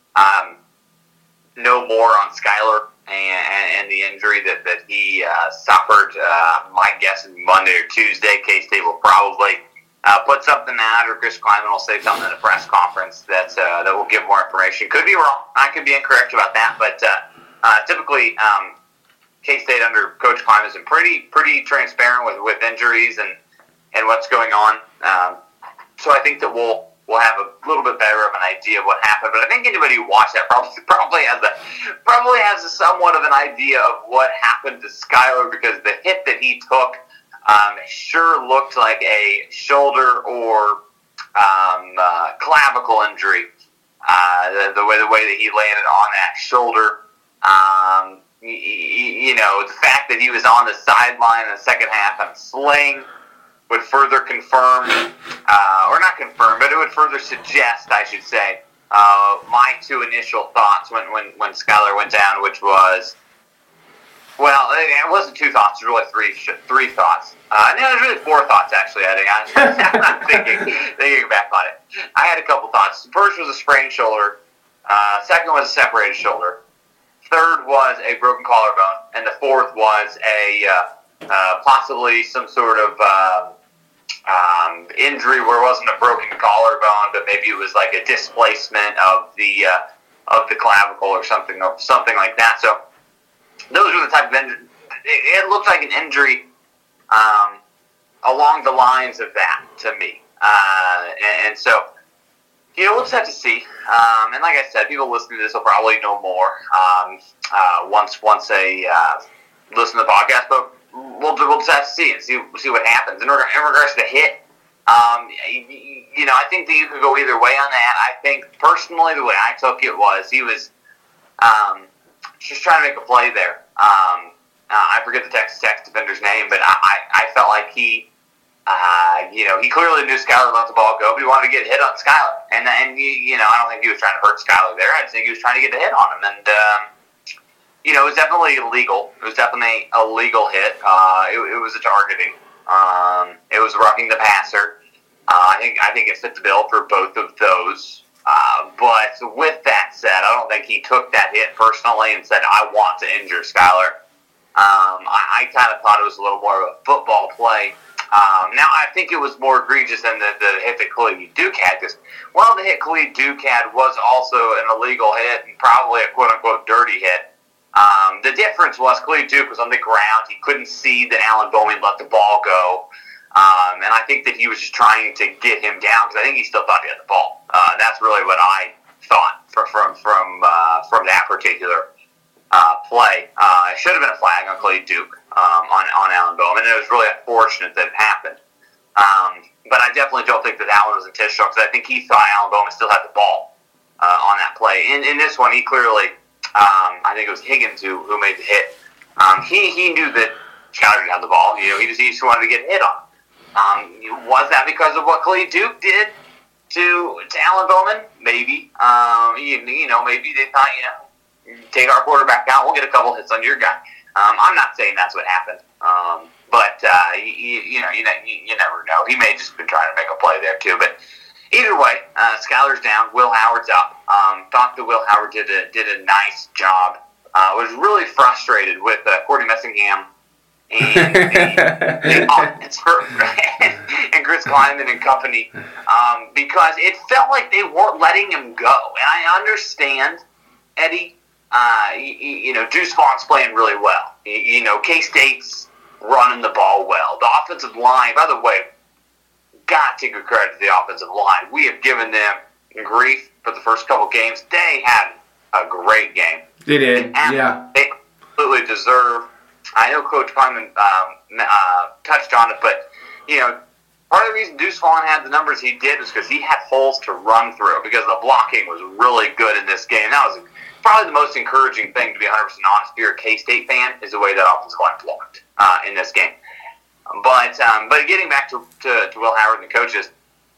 know more on Skylar and the injury that he suffered. My guess is Monday or Tuesday. K-State will probably put something out, or Chris Kleiman will say something in a press conference that will give more information. Could be wrong. I could be incorrect about that, but typically K-State under Coach Kleiman has been pretty transparent with injuries and what's going on. So I think that we'll have a little bit better of an idea of what happened. But I think anybody who watched that probably has a somewhat of an idea of what happened to Skylar, because the hit that he took sure looked like a shoulder or clavicle injury. The way that he landed on that shoulder. The fact that he was on the sideline in the second half on a sling would further confirm, or not confirm, but it would further suggest, I should say, my 2 initial thoughts when Skylar went down, which was, well, it wasn't 2 thoughts, it was really three thoughts. No, it was really 4 thoughts, actually, I think. I'm thinking back on it. I had a couple thoughts. First was a sprained shoulder. Second was a separated shoulder. Third was a broken collarbone. And the fourth was a possibly some sort of injury where it wasn't a broken collarbone, but maybe it was like a displacement of the clavicle or something like that. So those were the type of injury. It looked like an injury along the lines of that to me. And so, we'll just have to see. And like I said, people listening to this will probably know more once they listen to the podcast. But we'll just have to see and see what happens. In regards to the hit, I think that you could go either way on that. I think personally, the way I took it was he was just trying to make a play there. I forget the Texas Tech defender's name, but I felt like he clearly knew Skylar let the ball go, but he wanted to get a hit on Skylar. And I don't think he was trying to hurt Skylar there. I just think he was trying to get a hit on him. And, it was definitely illegal. It was definitely a legal hit. It was a targeting. It was roughing the passer. I think it fit the bill for both of those. But with that said, I don't think he took that hit personally and said, I want to injure Skylar. I kind of thought it was a little more of a football play Now, I think it was more egregious than the hit that Khalid Duke had, because while the hit Khalid Duke had was also an illegal hit and probably a quote-unquote dirty hit, the difference was Khalid Duke was on the ground. He couldn't see that Alan Bowman let the ball go, and I think that he was just trying to get him down, because I think he still thought he had the ball. That's really what I thought from that particular play. It should have been a flag on Khalid Duke. On Alan Bowman, and it was really unfortunate that it happened. But I definitely don't think that one was intentional, because I think he thought Alan Bowman still had the ball on that play. In this one, he clearly, I think it was Higgins who made the hit. He knew that Schuyler didn't have the ball. He just wanted to get hit on. Was that because of what Khalid Duke did to Alan Bowman? Maybe. Maybe they thought, take our quarterback out, we'll get a couple hits on your guy. I'm not saying that's what happened, but you never know. He may have just been trying to make a play there too. But either way, Schuyler's down. Will Howard's up. Thought that Will Howard did a nice job. Was really frustrated with Courtney Messingham and the offense and Chris Kleinman and company, because it felt like they weren't letting him go. And I understand, Eddie. Deuce Vaughn's playing really well. K-State's running the ball well. The offensive line, by the way, got to give credit to the offensive line. We have given them grief for the first couple games. They had a great game. They did, yeah. They absolutely deserve. I know Coach Kleinman touched on it, but, part of the reason Deuce Vaughn had the numbers he did is because he had holes to run through, because the blocking was really good in this game. That was probably the most encouraging thing, to be 100% honest. If you're a K-State fan, is the way that offensive line blocked in this game. But getting back to Will Howard and the coaches,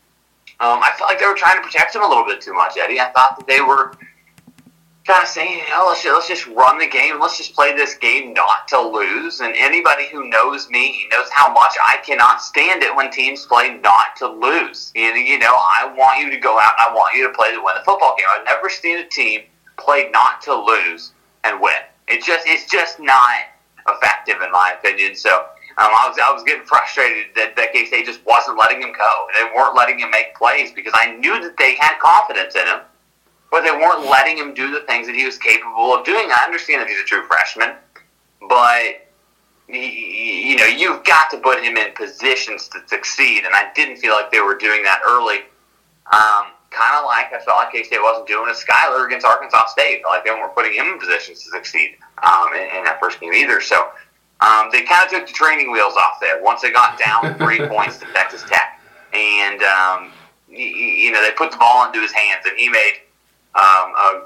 I felt like they were trying to protect him a little bit too much, Eddie. I thought that they were kind of saying, let's just run the game. Let's just play this game not to lose. And anybody who knows me knows how much I cannot stand it when teams play not to lose. I want you to go out. I want you to play to win the football game. I've never seen a team play not to lose and win. It's just not effective in my opinion. So I was getting frustrated that K-State just wasn't letting him go. They weren't letting him make plays, because I knew that they had confidence in him, but they weren't letting him do the things that he was capable of doing. I understand that he's a true freshman, but you've got to put him in positions to succeed, and I didn't feel like they were doing that early. Kind of like I felt like K-State wasn't doing a Schuyler against Arkansas State. I felt like they weren't putting him in positions to succeed in that first game either. So they kind of took the training wheels off there once they got down 3 points to Texas Tech. And, they put the ball into his hands, and he made a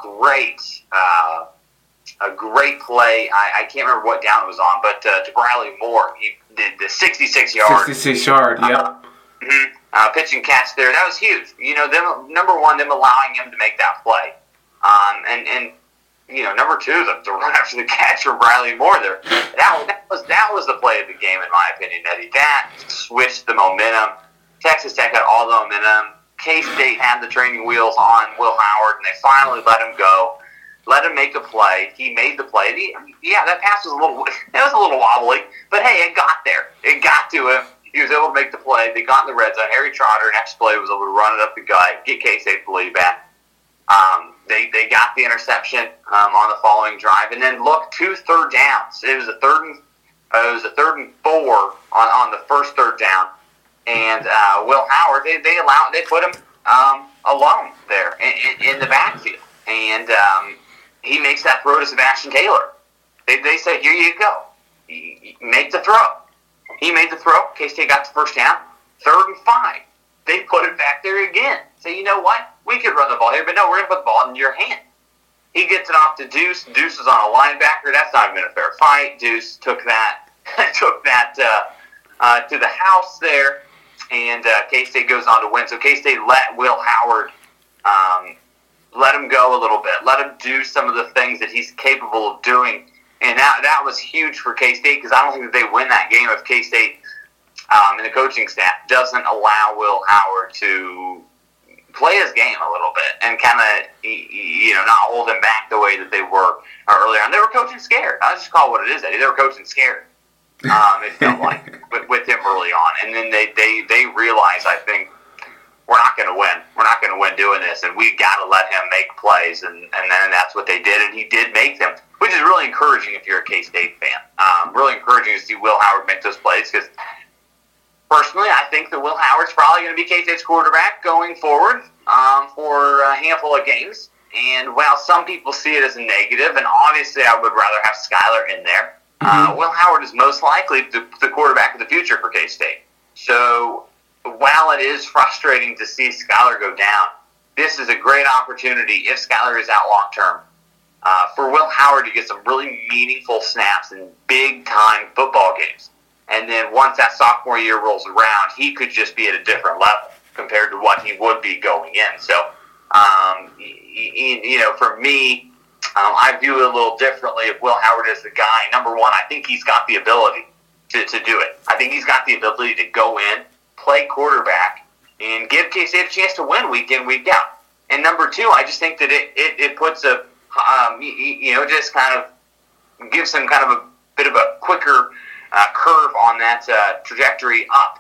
great play. I can't remember what down it was on, but to Bradley Moore, he did the 66-yard. 66-yard, yep. Pitch and catch there. That was huge. Number one, them allowing him to make that play. And number two, the run after the catch from Bradley Moore there. That was the play of the game, in my opinion, Eddie. That switched the momentum. Texas Tech had all the momentum. K-State had the training wheels on Will Howard, and they finally let him go. Let him make a play. He made the play. That pass was a little wobbly, but hey, it got there. It got to him. He was able to make the play. They got in the red zone. Harry Trotter, next play, was able to run it up the gut, get K-State the lead back. They got the interception on the following drive, and then look, 2 third downs. It was a third and 4 on the first third down, and Will Howard, they put him alone there in the backfield, and he makes that throw to Sebastian Taylor. They say, here you go, make the throw. He made the throw. K-State got the first down. 3rd and 5. They put it back there again. Say, you know what? We could run the ball here, but no, we're going to put the ball in your hand. He gets it off to Deuce. Deuce is on a linebacker. That's not even a fair fight. Deuce took that to the house there, and K-State goes on to win. So K-State let Will Howard let him go a little bit. Let him do some of the things that he's capable of doing. And that was huge for K-State, because I don't think that they win that game if K-State and the coaching staff doesn't allow Will Howard to play his game a little bit and kind of, not hold him back the way that they were earlier. And they were coaching scared. I'll just call it what it is, Eddie. They were coaching scared. It felt like with him early on, and then they realized, I think, we're not going to win. We're not going to win doing this, and we got to let him make plays, and then that's what they did, and he did make them, which is really encouraging if you're a K-State fan. Really encouraging to see Will Howard make those plays, because personally, I think that Will Howard's probably going to be K-State's quarterback going forward for a handful of games. And while some people see it as a negative, and obviously I would rather have Skylar in there, Will Howard is most likely the quarterback of the future for K-State. So while it is frustrating to see Skylar go down, this is a great opportunity, if Skylar is out long-term, for Will Howard to get some really meaningful snaps in big-time football games. And then once that sophomore year rolls around, he could just be at a different level compared to what he would be going in. So, for me, I view it a little differently if Will Howard is the guy. Number one, I think he's got the ability to do it. I think he's got the ability to go in, play quarterback, and give K-State a chance to win week in, week out. And number two, I just think that it puts just kind of gives him kind of a bit of a quicker curve on that trajectory up.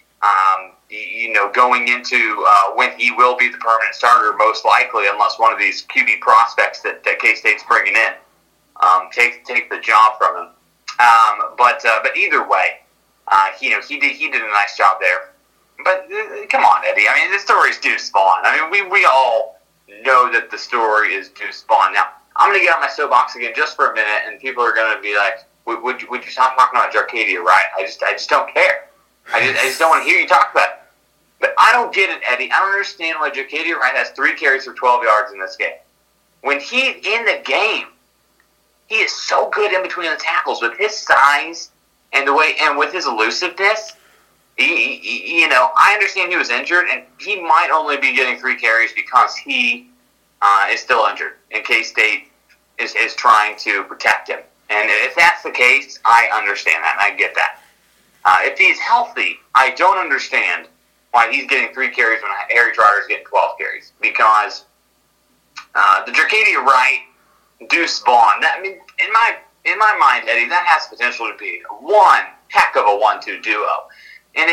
Going into when he will be the permanent starter, most likely, unless one of these QB prospects that K-State's bringing in take the job from him. But either way, he did a nice job there. But come on, Eddie. I mean, the story's Deuce Vaughn. I mean, we all know that the story is Deuce Vaughn. Now, I'm going to get on my soapbox again just for a minute, and people are going to be like, would you stop talking about Jarcadia Wright? I just don't care. I just don't want to hear you talk about it. But I don't get it, Eddie. I don't understand why Jarcadia Wright has 3 carries for 12 yards in this game. When he's in the game, he is so good in between the tackles with his size and with his elusiveness. I understand he was injured, and he might only be getting 3 carries because he is still injured, and K-State is trying to protect him. And if that's the case, I understand that, and I get that. If he's healthy, I don't understand why he's getting 3 carries when Harry Trotter is getting 12 carries. Because the Jarcadia Wright, Deuce Vaughn, in my mind, Eddie, that has potential to be one heck of a 1-2 duo. And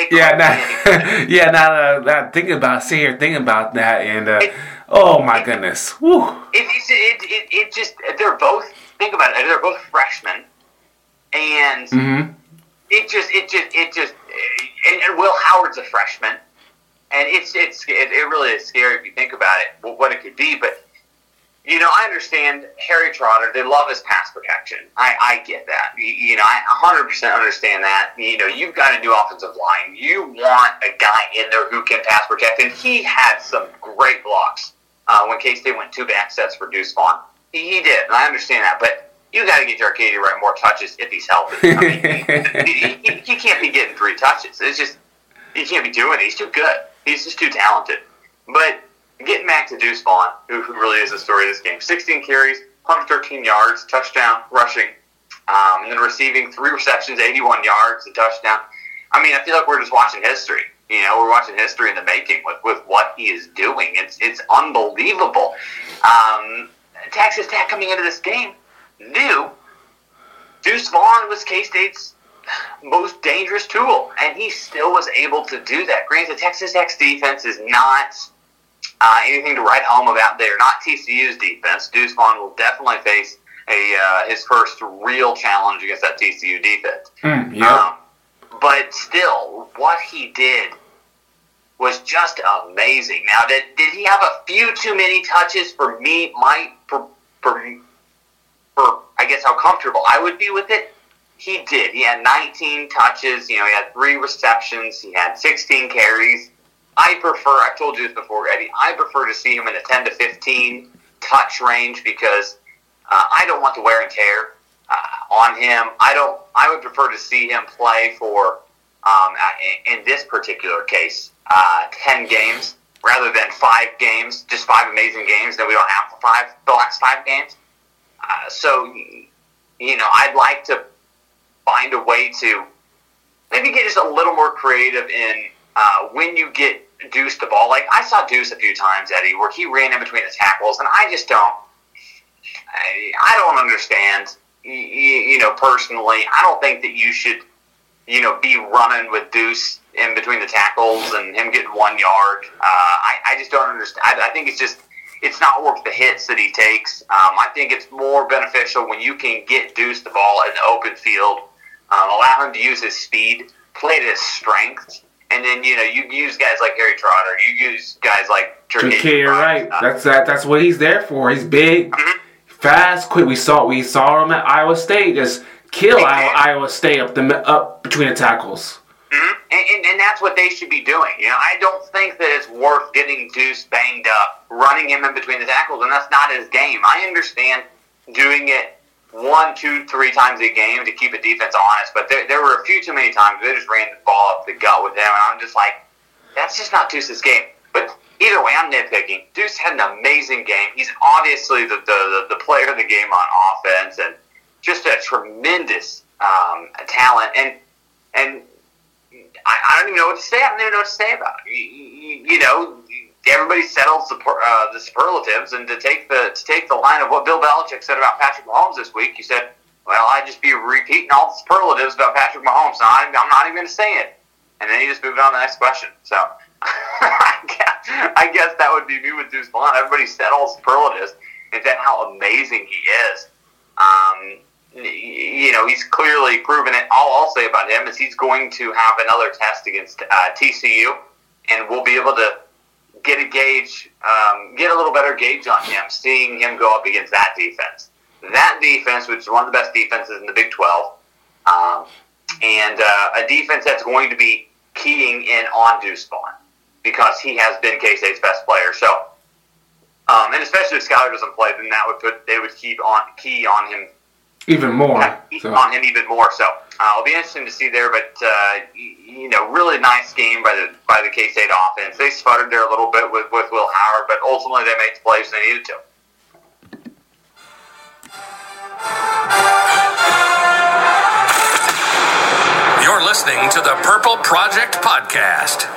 now thinking about that, and oh my goodness, whew. It just, they're both, think about it, they're both freshmen, and it just, and Will Howard's a freshman, and it really is scary if you think about it, what it could be. But I understand Harry Trotter, they love his pass protection. I get that. I 100% understand that. You've got a new offensive line. You want a guy in there who can pass protect, and he had some great blocks when K-State went 2 back sets for Deuce Vaughn. He did, and I understand that. But you got to get Jarcadia Wright more touches if he's healthy. I mean, he can't be getting 3 touches. It's just, he can't be doing it. He's too good. He's just too talented. But getting back to Deuce Vaughn, who really is the story of this game. 16 carries, 113 yards, touchdown, rushing, and then receiving 3 receptions, 81 yards, a touchdown. I mean, I feel like we're just watching history. We're watching history in the making with what he is doing. It's unbelievable. Texas Tech coming into this game knew Deuce Vaughn was K-State's most dangerous tool, and he still was able to do that. Granted, Texas Tech's defense is not anything to write home about. They're not TCU's defense. Deuce Vaughn will definitely face his first real challenge against that TCU defense. But still, what he did was just amazing. Now, did he have a few too many touches for me? For I guess how comfortable I would be with it? He did. He had 19 touches. He had 3 receptions. He had 16 carries. I've told you this before, Eddie, I prefer to see him in the 10 to 15 touch range because I don't want the wear and tear on him. I would prefer to see him play for, in this particular case, 10 games rather than 5 games, just 5 amazing games that we don't have the last 5 games. I'd like to find a way to maybe get just a little more creative in when you get Deuce the ball. Like, I saw Deuce a few times, Eddie, where he ran in between the tackles, and I just don't understand, personally. I don't think that you should be running with Deuce in between the tackles and him getting 1 yard. I just don't understand. I think it's not worth the hits that he takes. I think it's more beneficial when you can get Deuce the ball in the open field, allow him to use his speed, play to his strengths, and then you use guys like Harry Trotter, you use guys like Ja'Kayy Wright. That's what he's there for. He's big, fast, quick. We saw him at Iowa State just kill Iowa State up between the tackles. And that's what they should be doing. I don't think that it's worth getting Deuce banged up, running him in between the tackles, and that's not his game. I understand doing it 1, 2, 3 times a game to keep a defense honest, but there were a few too many times they just ran the ball up the gut with him, and I'm just like, that's just not Deuce's game. But either way, I'm nitpicking. Deuce had an amazing game. He's obviously the player of the game on offense, and just a tremendous talent. And I don't even know what to say. I don't even know what to say about it. Everybody settles the superlatives, and to take the line of what Bill Belichick said about Patrick Mahomes this week, he said, "Well, I'd just be repeating all the superlatives about Patrick Mahomes, so I'm not even going to say it." And then he just moved on to the next question. So I guess that would be me with Deuce Vaughn. Everybody said all the superlatives, and said how amazing he is. He's clearly proven it. All I'll say about him is he's going to have another test against TCU, and we'll be able to get a little better gauge on him, seeing him go up against that defense. That defense, which is one of the best defenses in the Big 12, and a defense that's going to be keying in on Deuce Vaughn because he has been K-State's best player. So, and especially if Skyler doesn't play, then they would key on him even more. On him even more. So it'll be interesting to see there. But really nice game by the K-State offense. They sputtered there a little bit with Will Howard, but ultimately they made the plays they needed to. You're listening to the Purple Project Podcast.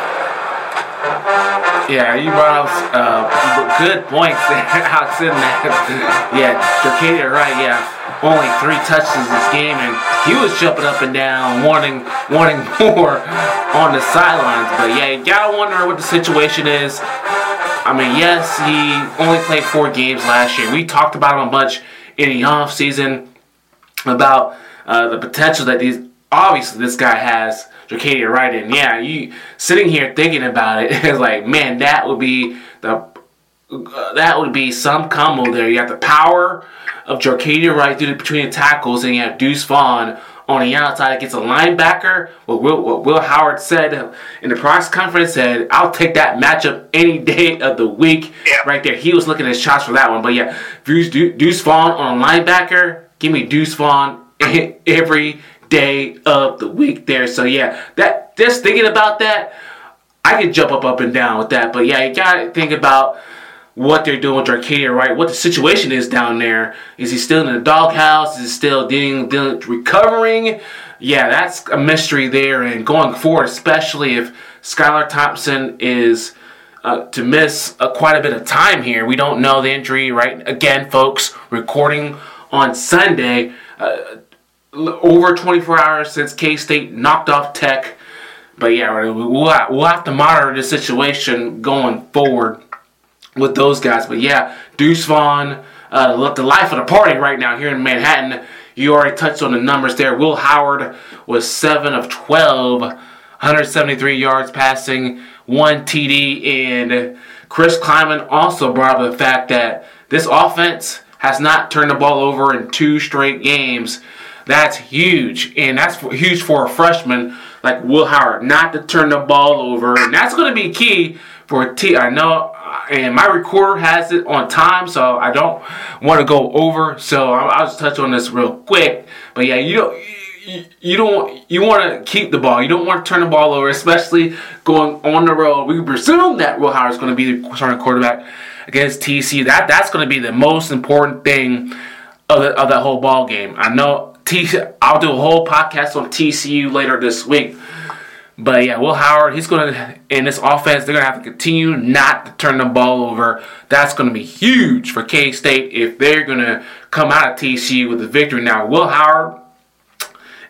Yeah, you brought up good points there. Alex in that. Yeah, Ja'Kayy Wright, yeah. Only 3 touches this game, and he was jumping up and down, wanting more on the sidelines. But yeah, you gotta wonder what the situation is. I mean, yes, he only played 4 games last year. We talked about him a bunch in the offseason about the potential that obviously this guy has, Ja'Kayy Wright. And yeah, you sitting here thinking about it, it's like, man, that would be some combo there. You have the power of Ja'Kayy Wright between the tackles, and you have Deuce Vaughn on the outside against a linebacker. What Will Howard said in the press conference said, "I'll take that matchup any day of the week." Yeah. Right there, he was looking at his shots for that one. But yeah, Deuce Vaughn on a linebacker, give me Deuce Vaughn every day of the week there. So yeah, that just thinking about that, I could jump up and down with that. But yeah, you gotta think about what they're doing with Ja'Kayy Wright, what the situation is down there. Is he still in the doghouse? Is he still recovering? Yeah, that's a mystery there. And going forward, especially if Skylar Thompson is to miss quite a bit of time here. We don't know the injury, right? Again, folks, recording on Sunday, over 24 hours since K-State knocked off Tech. But yeah, we'll have to monitor the situation going forward with those guys. But yeah, Deuce Vaughn, the life of the party right now here in Manhattan. You already touched on the numbers there. Will Howard was 7 of 12, 173 yards passing, 1 TD. And Chris Kleiman also brought up the fact that this offense has not turned the ball over in 2 straight games. That's huge. And that's huge for a freshman like Will Howard, not to turn the ball over. And that's going to be key for a team. I know, and my recorder has it on time, so I don't want to go over. So I'll just touch on this real quick. But yeah, you want to keep the ball. You don't want to turn the ball over, especially going on the road. We presume that Will Howard is going to be the starting quarterback against TCU. That's going to be the most important thing of that whole ball game. I know I'll do a whole podcast on TCU later this week. But yeah, Will Howard, he's going to, in this offense, they're going to have to continue not to turn the ball over. That's going to be huge for K-State if they're going to come out of TCU with a victory. Now, Will Howard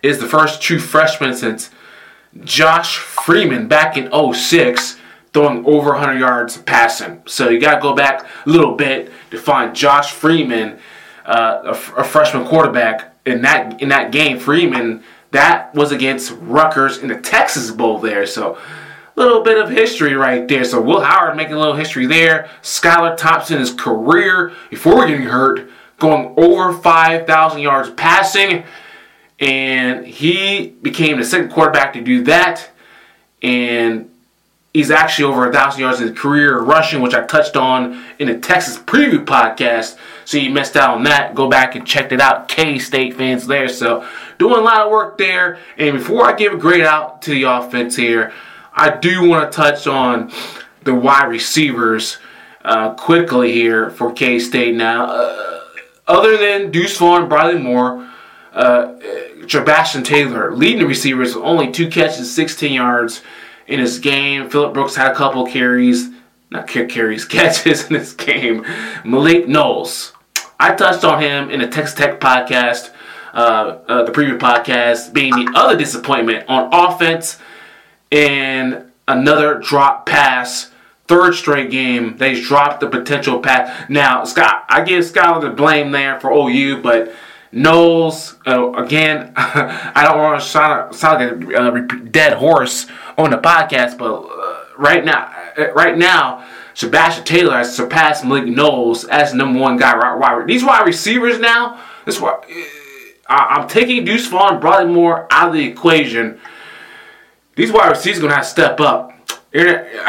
is the first true freshman since Josh Freeman back in 2006, throwing over 100 yards passing. So you got to go back a little bit to find Josh Freeman, a freshman quarterback. In that game, Freeman, that was against Rutgers in the Texas Bowl there. So a little bit of history right there. So Will Howard making a little history there. Skylar Thompson, his career before getting hurt, going over 5,000 yards passing. And he became the second quarterback to do that. And he's actually over 1,000 yards in his career rushing, which I touched on in the Texas Preview podcast. So you missed out on that. Go back and check it out. K-State fans there. So doing a lot of work there. And before I give a grade out to the offense here, I do want to touch on the wide receivers quickly here for K-State now. Other than Deuce Vaughn, Bradley Moore, Sebastian Taylor leading the receivers with only 2 catches, 16 yards in this game. Phillip Brooks had a couple catches in this game. Malik Knowles, I touched on him in the Texas Tech podcast, the preview podcast, being the other disappointment on offense, and another drop pass. Third straight game, they dropped the potential pass. Now, Scott, I give Skylar the blame there for OU, but Knowles, again, I don't want to sound like a dead horse on the podcast, but right now, Sebastian Taylor has surpassed Malik Knowles as the number 1 guy. These wide receivers now, I'm taking Deuce Vaughn and Bradley Moore out of the equation. These wide receivers are going to have to step up. You're going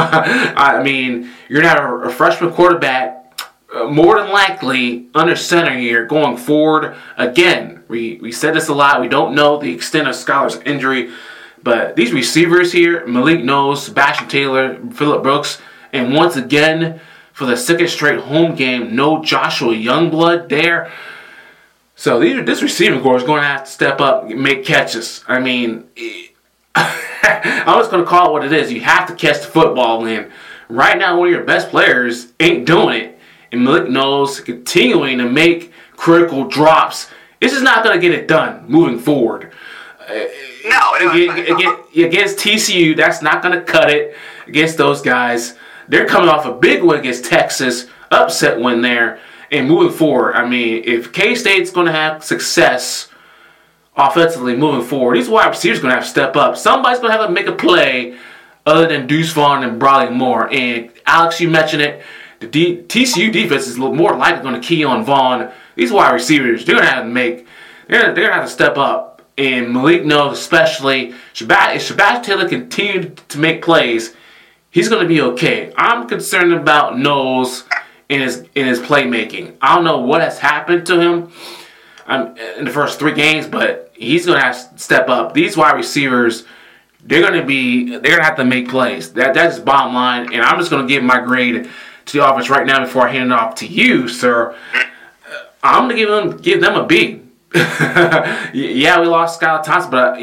to have a freshman quarterback more than likely under center here going forward. Again, we said this a lot. We don't know the extent of Skylar's injury. But these receivers here, Malik Knowles, Sebastian Taylor, Phillip Brooks, and once again, for the second straight home game, no Joshua Youngblood there. So this receiving corps is going to have to step up and make catches. I mean, I'm just going to call it what it is. You have to catch the football, and right now one of your best players ain't doing it. And Malik Knowles continuing to make critical drops. It's just not going to get it done moving forward. Against TCU, that's not going to cut it against those guys. They're coming off a big win against Texas, upset win there, and moving forward. I mean, if K-State's going to have success offensively moving forward, these wide receivers are going to have to step up. Somebody's going to have to make a play other than Deuce Vaughn and Bradley Moore. And Alex, you mentioned it. The TCU defense is more likely going to key on Vaughn. These wide receivers, they're going to have to they're going to have to step up. And Malik Knowles especially, if Sebastian Taylor continued to make plays, he's going to be okay. I'm concerned about Knowles in his playmaking. I don't know what has happened to him in the first 3 games, but he's going to have to step up. These wide receivers, they're going to have to make plays. That's bottom line. And I'm just going to give my grade to the offense right now before I hand it off to you, sir. I'm going to give them a B. Yeah, we lost Skylar Thompson, but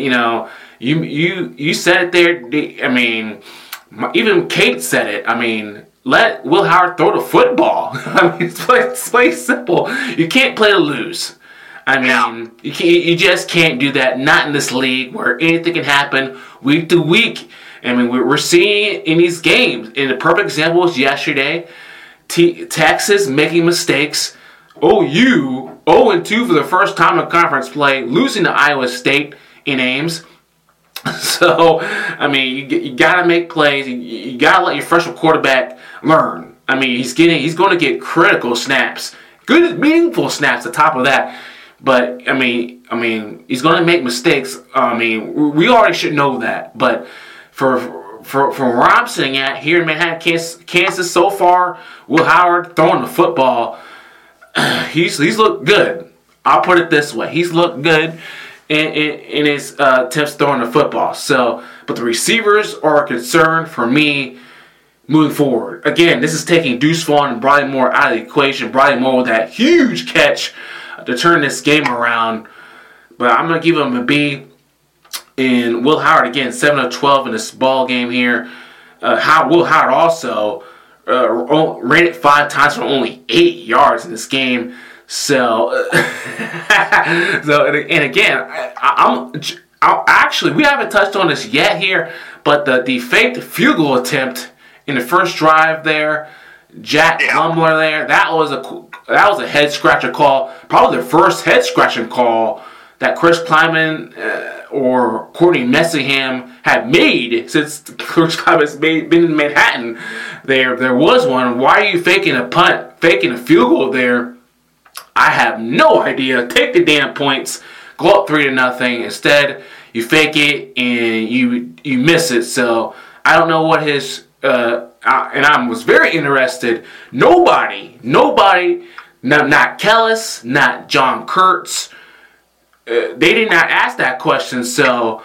you said it there. I mean, even Kate said it. I mean, let Will Howard throw the football. I mean, it's play simple. You can't play to lose. I mean, you just can't do that. Not in this league where anything can happen week to week. I mean, we're seeing it in these games. And the perfect example was yesterday. Texas making mistakes. OU 0-2 for the first time in conference play, losing to Iowa State in Ames. So, I mean, you got to make plays. You got to let your freshman quarterback learn. I mean, he's going to get critical snaps, good, meaningful snaps. On top of that, but I mean, he's going to make mistakes. I mean, we already should know that. But from where I'm sitting at here in Manhattan, Kansas, so far, Will Howard throwing the football, he's looked good. I'll put it this way: he's looked good in his attempts throwing the football. So, but the receivers are a concern for me moving forward. Again, this is taking Deuce Vaughn and Bradley Moore out of the equation. Bradley Moore with that huge catch to turn this game around. But I'm going to give him a B. And Will Howard, again, 7 of 12 in this ball game here. Will Howard also ran it 5 times for only 8 yards in this game. So, and again, actually, we haven't touched on this yet here, but the faked field goal attempt in the first drive there, Jack Blumler there, that was a head scratcher call, probably the first head scratching call that Chris Kleiman or Courtney Messingham had made since Chris Kleiman's been in Manhattan. There was one. Why are you faking a punt, faking a field goal there? I have no idea. Take the damn points, go up 3-0. Instead, you fake it and you miss it. So I don't know what his and I was very interested. Nobody, not Kellis, not John Kurtz. They did not ask that question. So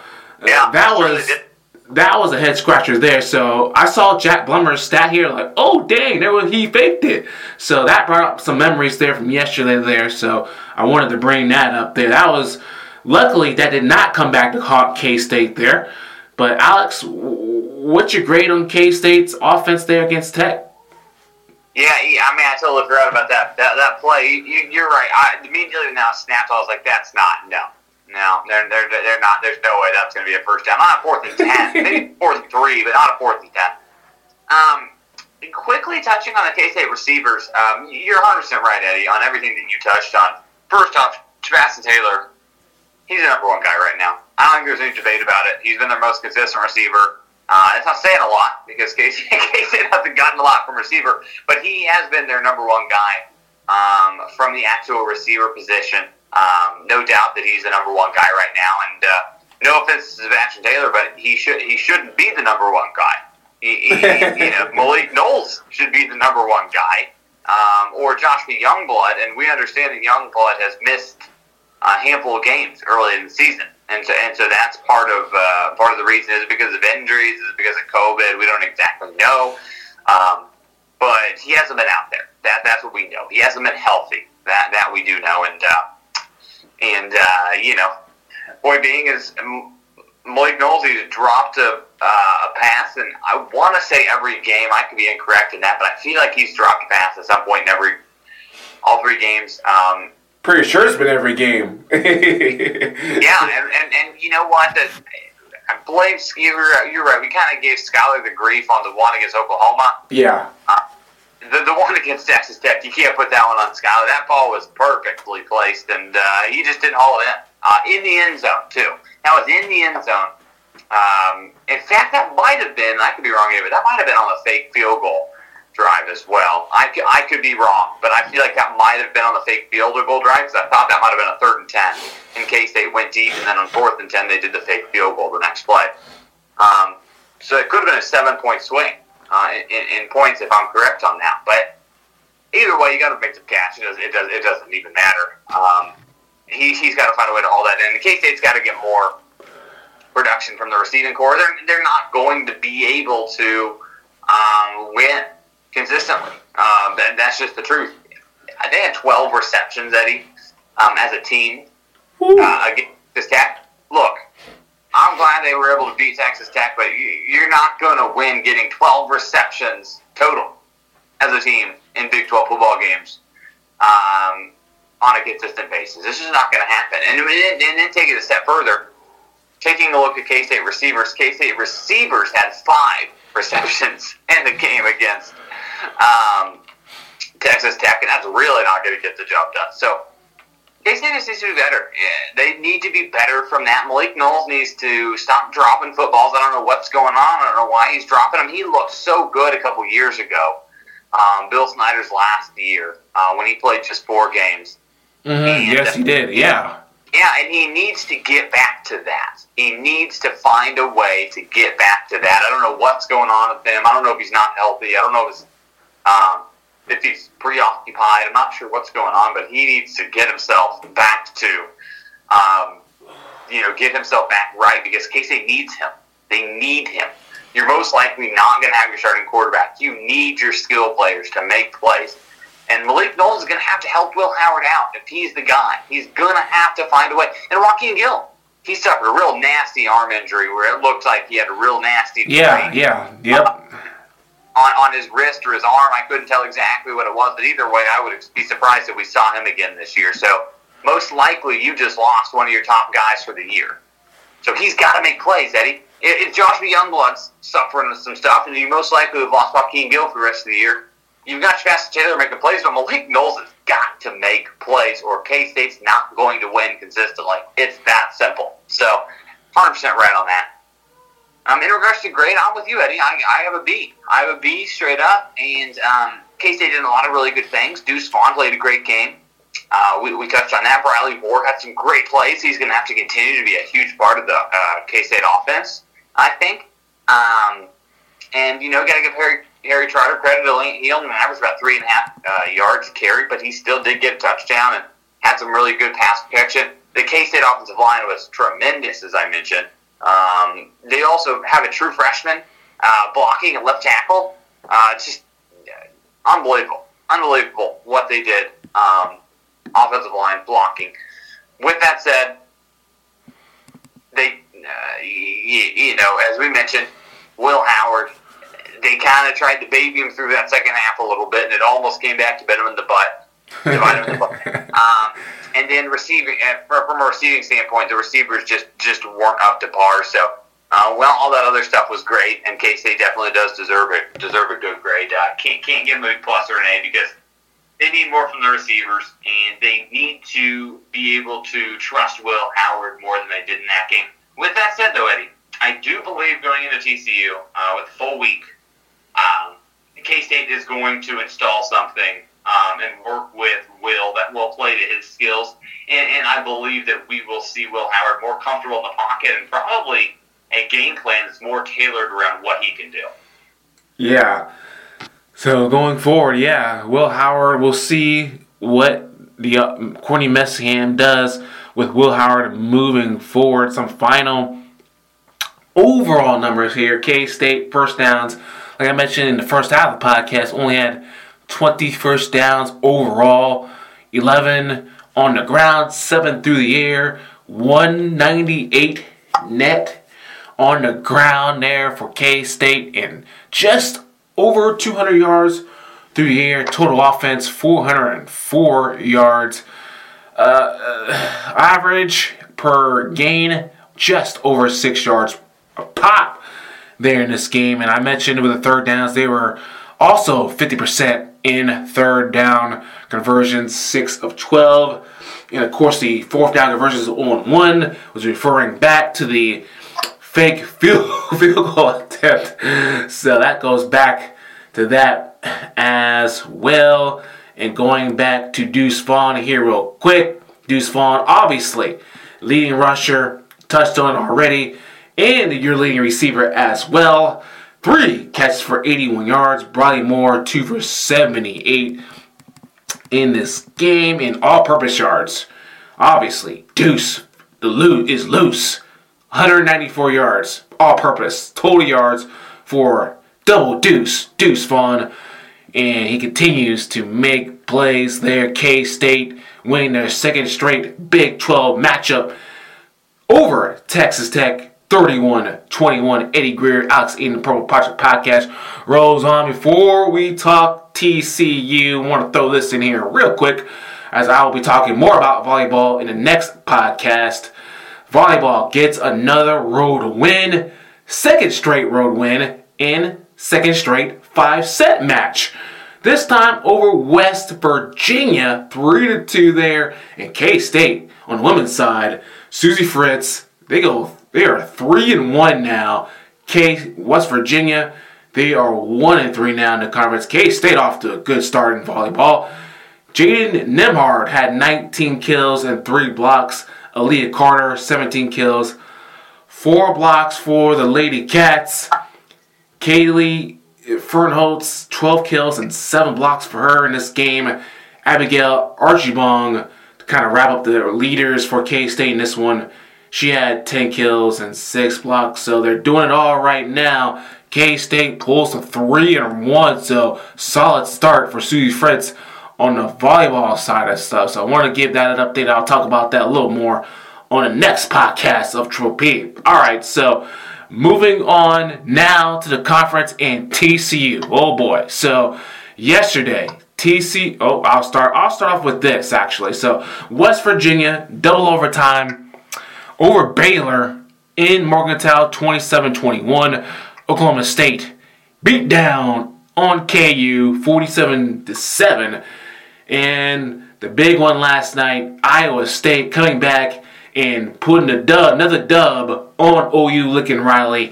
that was a head scratcher there. So I saw Jack Blummer's stat here, like, oh dang, he faked it. So that brought up some memories there from yesterday there. So I wanted to bring that up there. That was, luckily that did not come back to K-State there. But Alex, what's your grade on K-State's offense there against Tech? Yeah, I mean, I totally forgot about that play. You're right. Immediately now snapped, I was like, that's not, no, they're not. There's no way that's going to be a first down. Not a 4th and 10, maybe 4th and 3, but not a 4th and 10. Quickly touching on the K-State receivers, you're 100% right, Eddie, on everything that you touched on. First off, Sebastian Taylor, he's the number one guy right now. I don't think there's any debate about it. He's been their most consistent receiver. It's not saying a lot because K-State hasn't gotten a lot from receiver, but he has been their number one guy from the actual receiver position. No doubt that he's the number one guy right now, and no offense to Sebastian Taylor, but he shouldn't be the number one guy. Malik Knowles should be the number one guy, or Joshua Youngblood, and we understand that Youngblood has missed a handful of games early in the season, and so that's part of the reason. Is it because of injuries? Is it because of COVID? We don't exactly know, but he hasn't been out there. That's what we know. He hasn't been healthy. That we do know, and point being is Malik Knowles, he's dropped a pass, and I want to say every game. I could be incorrect in that, but I feel like he's dropped a pass at some point in all 3 games. Pretty sure it's been every game. Yeah, and you know what? I blame Skyler. You're right. We kind of gave Skyler the grief on the one against Oklahoma. Yeah. The one against Texas Tech, you can't put that one on Skyler. That ball was perfectly placed, and he just didn't haul it in the end zone, too. That was in the end zone. In fact, that might have been, I could be wrong here, but that might have been on the fake field goal drive as well. I could be wrong, but I feel like that might have been on the fake field goal drive, because I thought that might have been a 3rd and 10 in case they went deep, and then on 4th and 10 they did the fake field goal the next play. So it could have been a 7-point swing in points if I'm correct on that. But either way, you got to make the catch. It doesn't even matter. He's got to find a way to haul that in. The K-State's got to get more production from the receiving corps. They're not going to be able to win consistently. That's just the truth. They had 12 receptions, Eddie, as a team against Texas Tech. Look, I'm glad they were able to beat Texas Tech, but you're not going to win getting 12 receptions total as a team in Big 12 football games on a consistent basis. This is not going to happen. And then take it a step further, taking a look at K-State receivers. K-State receivers had 5 receptions in the game against Texas Tech, and that's really not going to get the job done. So K-State needs to be better. Yeah, they need to be better from that. Malik Knowles needs to stop dropping footballs. I don't know what's going on. I don't know why he's dropping them. He looked so good a couple years ago, Bill Snyder's last year, when he played just 4 games. Mm-hmm. Yes, he did. Yeah. Yeah, and he needs to get back to that. He needs to find a way to get back to that. I don't know what's going on with him. I don't know if he's not healthy. I don't know if he's preoccupied. I'm not sure what's going on, but he needs to get himself back to, get himself back right, because K-State needs him. They need him. You're most likely not going to have your starting quarterback. You need your skill players to make plays. And Malik Knowles is going to have to help Will Howard out if he's the guy. He's going to have to find a way. And Joaquin Gill, he suffered a real nasty arm injury where it looked like he had a real nasty Yep. on his wrist or his arm. I couldn't tell exactly what it was, but either way, I would be surprised if we saw him again this year. So most likely you just lost one of your top guys for the year. So he's got to make plays, Eddie. If Joshua Youngblood's suffering with some stuff, and you most likely have lost Joaquin Gill for the rest of the year, you've got Shasta Taylor making plays, but Malik Knowles has got to make plays or K-State's not going to win consistently. It's that simple. So 100% right on that. In regards to grade, I'm with you, Eddie. I have a B. I have a B straight up, and K-State did a lot of really good things. Deuce Vaughn played a great game. We touched on that. Briley Ward had some great plays. He's going to have to continue to be a huge part of the K-State offense, I think. And, you know, got to give Harry Trotter credit. He only averaged about 3.5 yards a carry, but he still did get a touchdown and had some really good pass protection. The K-State offensive line was tremendous, as I mentioned. They also have a true freshman blocking at left tackle. Just unbelievable what they did. Offensive line blocking. With that said, they, you know, as we mentioned, Will Howard, they kind of tried to baby him through that second half a little bit, and it almost came back to bite him in the butt. And then receiving, from a receiving standpoint, the receivers just weren't up to par. So, all that other stuff was great, and K-State definitely does deserve a good grade. Can't give them a B+ or an A because they need more from the receivers, and they need to be able to trust Will Howard more than they did in that game. With that said, though, Eddie, I do believe going into TCU with a full week, K-State is going to install something and work with Will that will play to his skills. And I believe that we will see Will Howard more comfortable in the pocket and probably a game plan that's more tailored around what he can do. Yeah. So going forward, Will Howard, we'll see what the Courtney Messingham does with Will Howard moving forward. Some final overall numbers here. K-State first downs, like I mentioned in the first half of the podcast, only had 20 first downs overall, 11 on the ground, 7 through the air, 198 net on the ground there for K-State, and just over 200 yards through the air. Total offense, 404 yards. Average per gain, just over 6 yards a pop there in this game. And I mentioned with the third downs, they were also 50% in third down conversions, 6 of 12. And of course, the fourth down conversions on 1 was referring back to the fake field goal attempt. So that goes back to that as well. And going back to Deuce Vaughn here real quick. Deuce Vaughn, obviously, leading rusher, touched on already, and your leading receiver as well. 3 catches for 81 yards. Briley Moore, 2 for 78 in this game. In all-purpose yards, obviously, Deuce is loose. 194 yards, all-purpose, total yards for double Deuce Vaughn. And he continues to make plays there. K-State winning their second straight Big 12 matchup over Texas Tech, 31-21. Eddie Greer, Alex Eden, Purple Project Podcast rolls on. Before we talk TCU, I want to throw this in here real quick, as I will be talking more about volleyball in the next podcast. Volleyball gets another road win, second straight road win, in second straight 5-set match. This time over West Virginia, 3-2 there. And K-State on the women's side, Susie Fritz, they are 3-1 now. West Virginia, they are 1-3 now in the conference. K-State off to a good start in volleyball. Jaden Nemhard had 19 kills and 3 blocks. Aaliyah Carter, 17 kills, 4 blocks for the Lady Cats. Kaylee Fernholtz, 12 kills and 7 blocks for her in this game. Abigail Archibong, to kind of wrap up the leaders for K-State in this one, she had 10 kills and 6 blocks. So they're doing it all right now. K-State pulls to 3-1, so solid start for Susie Fritz on the volleyball side of stuff. So I want to give that an update. I'll talk about that a little more on the next podcast of Triple P. Alright, so moving on now to the conference and TCU. Oh boy. So yesterday, I'll start off with this actually. So West Virginia, double overtime over Baylor in Morgantown, 27-21. Oklahoma State beat down on KU, 47-7. And the big one last night, Iowa State coming back and putting another dub on OU Lincoln Riley,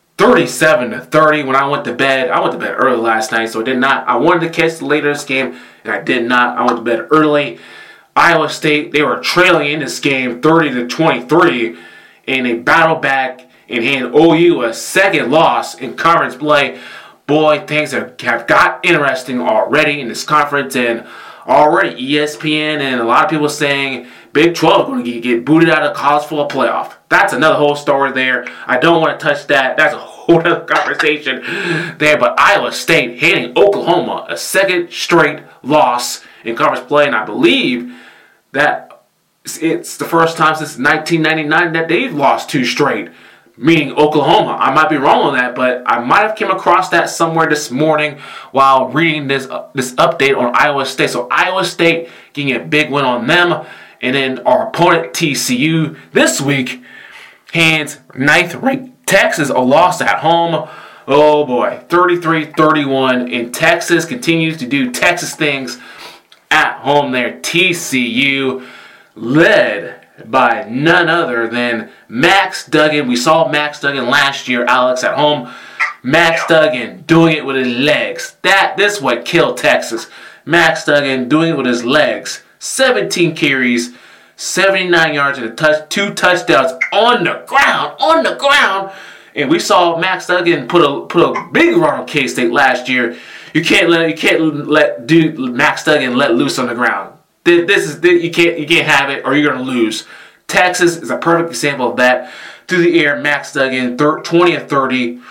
37-30. When I went to bed early last night, so I wanted to catch the later this game, and I did not. I went to bed early. Iowa State, they were trailing in this game 30-23, and they battled back and handed OU a second loss in conference play. Boy, things have got interesting already in this conference, and already ESPN and a lot of people saying Big 12 is going to get booted out of the college football playoff. That's another whole story there. I don't want to touch that. That's a whole other conversation there. But Iowa State handing Oklahoma a second straight loss in conference play, and I believe that it's the first time since 1999 that they've lost two straight, meaning Oklahoma. I might be wrong on that, but I might have come across that somewhere this morning while reading this update on Iowa State. So Iowa State getting a big win on them. And then our opponent, TCU, this week hands 9th-ranked Texas a loss at home. Oh boy, 33-31. And Texas continues to do Texas things at home there. TCU led by none other than Max Duggan. We saw Max Duggan last year, Alex, at home. Max Duggan doing it with his legs. This is what killed Texas. Max Duggan doing it with his legs. 17 carries, 79 yards, and two touchdowns on the ground. And we saw Max Duggan put a big run on K-State last year. You can't let Max Duggan let loose on the ground. You can't have it, or you're gonna lose. Texas is a perfect example of that. Through the air, Max Duggan 20 of 30,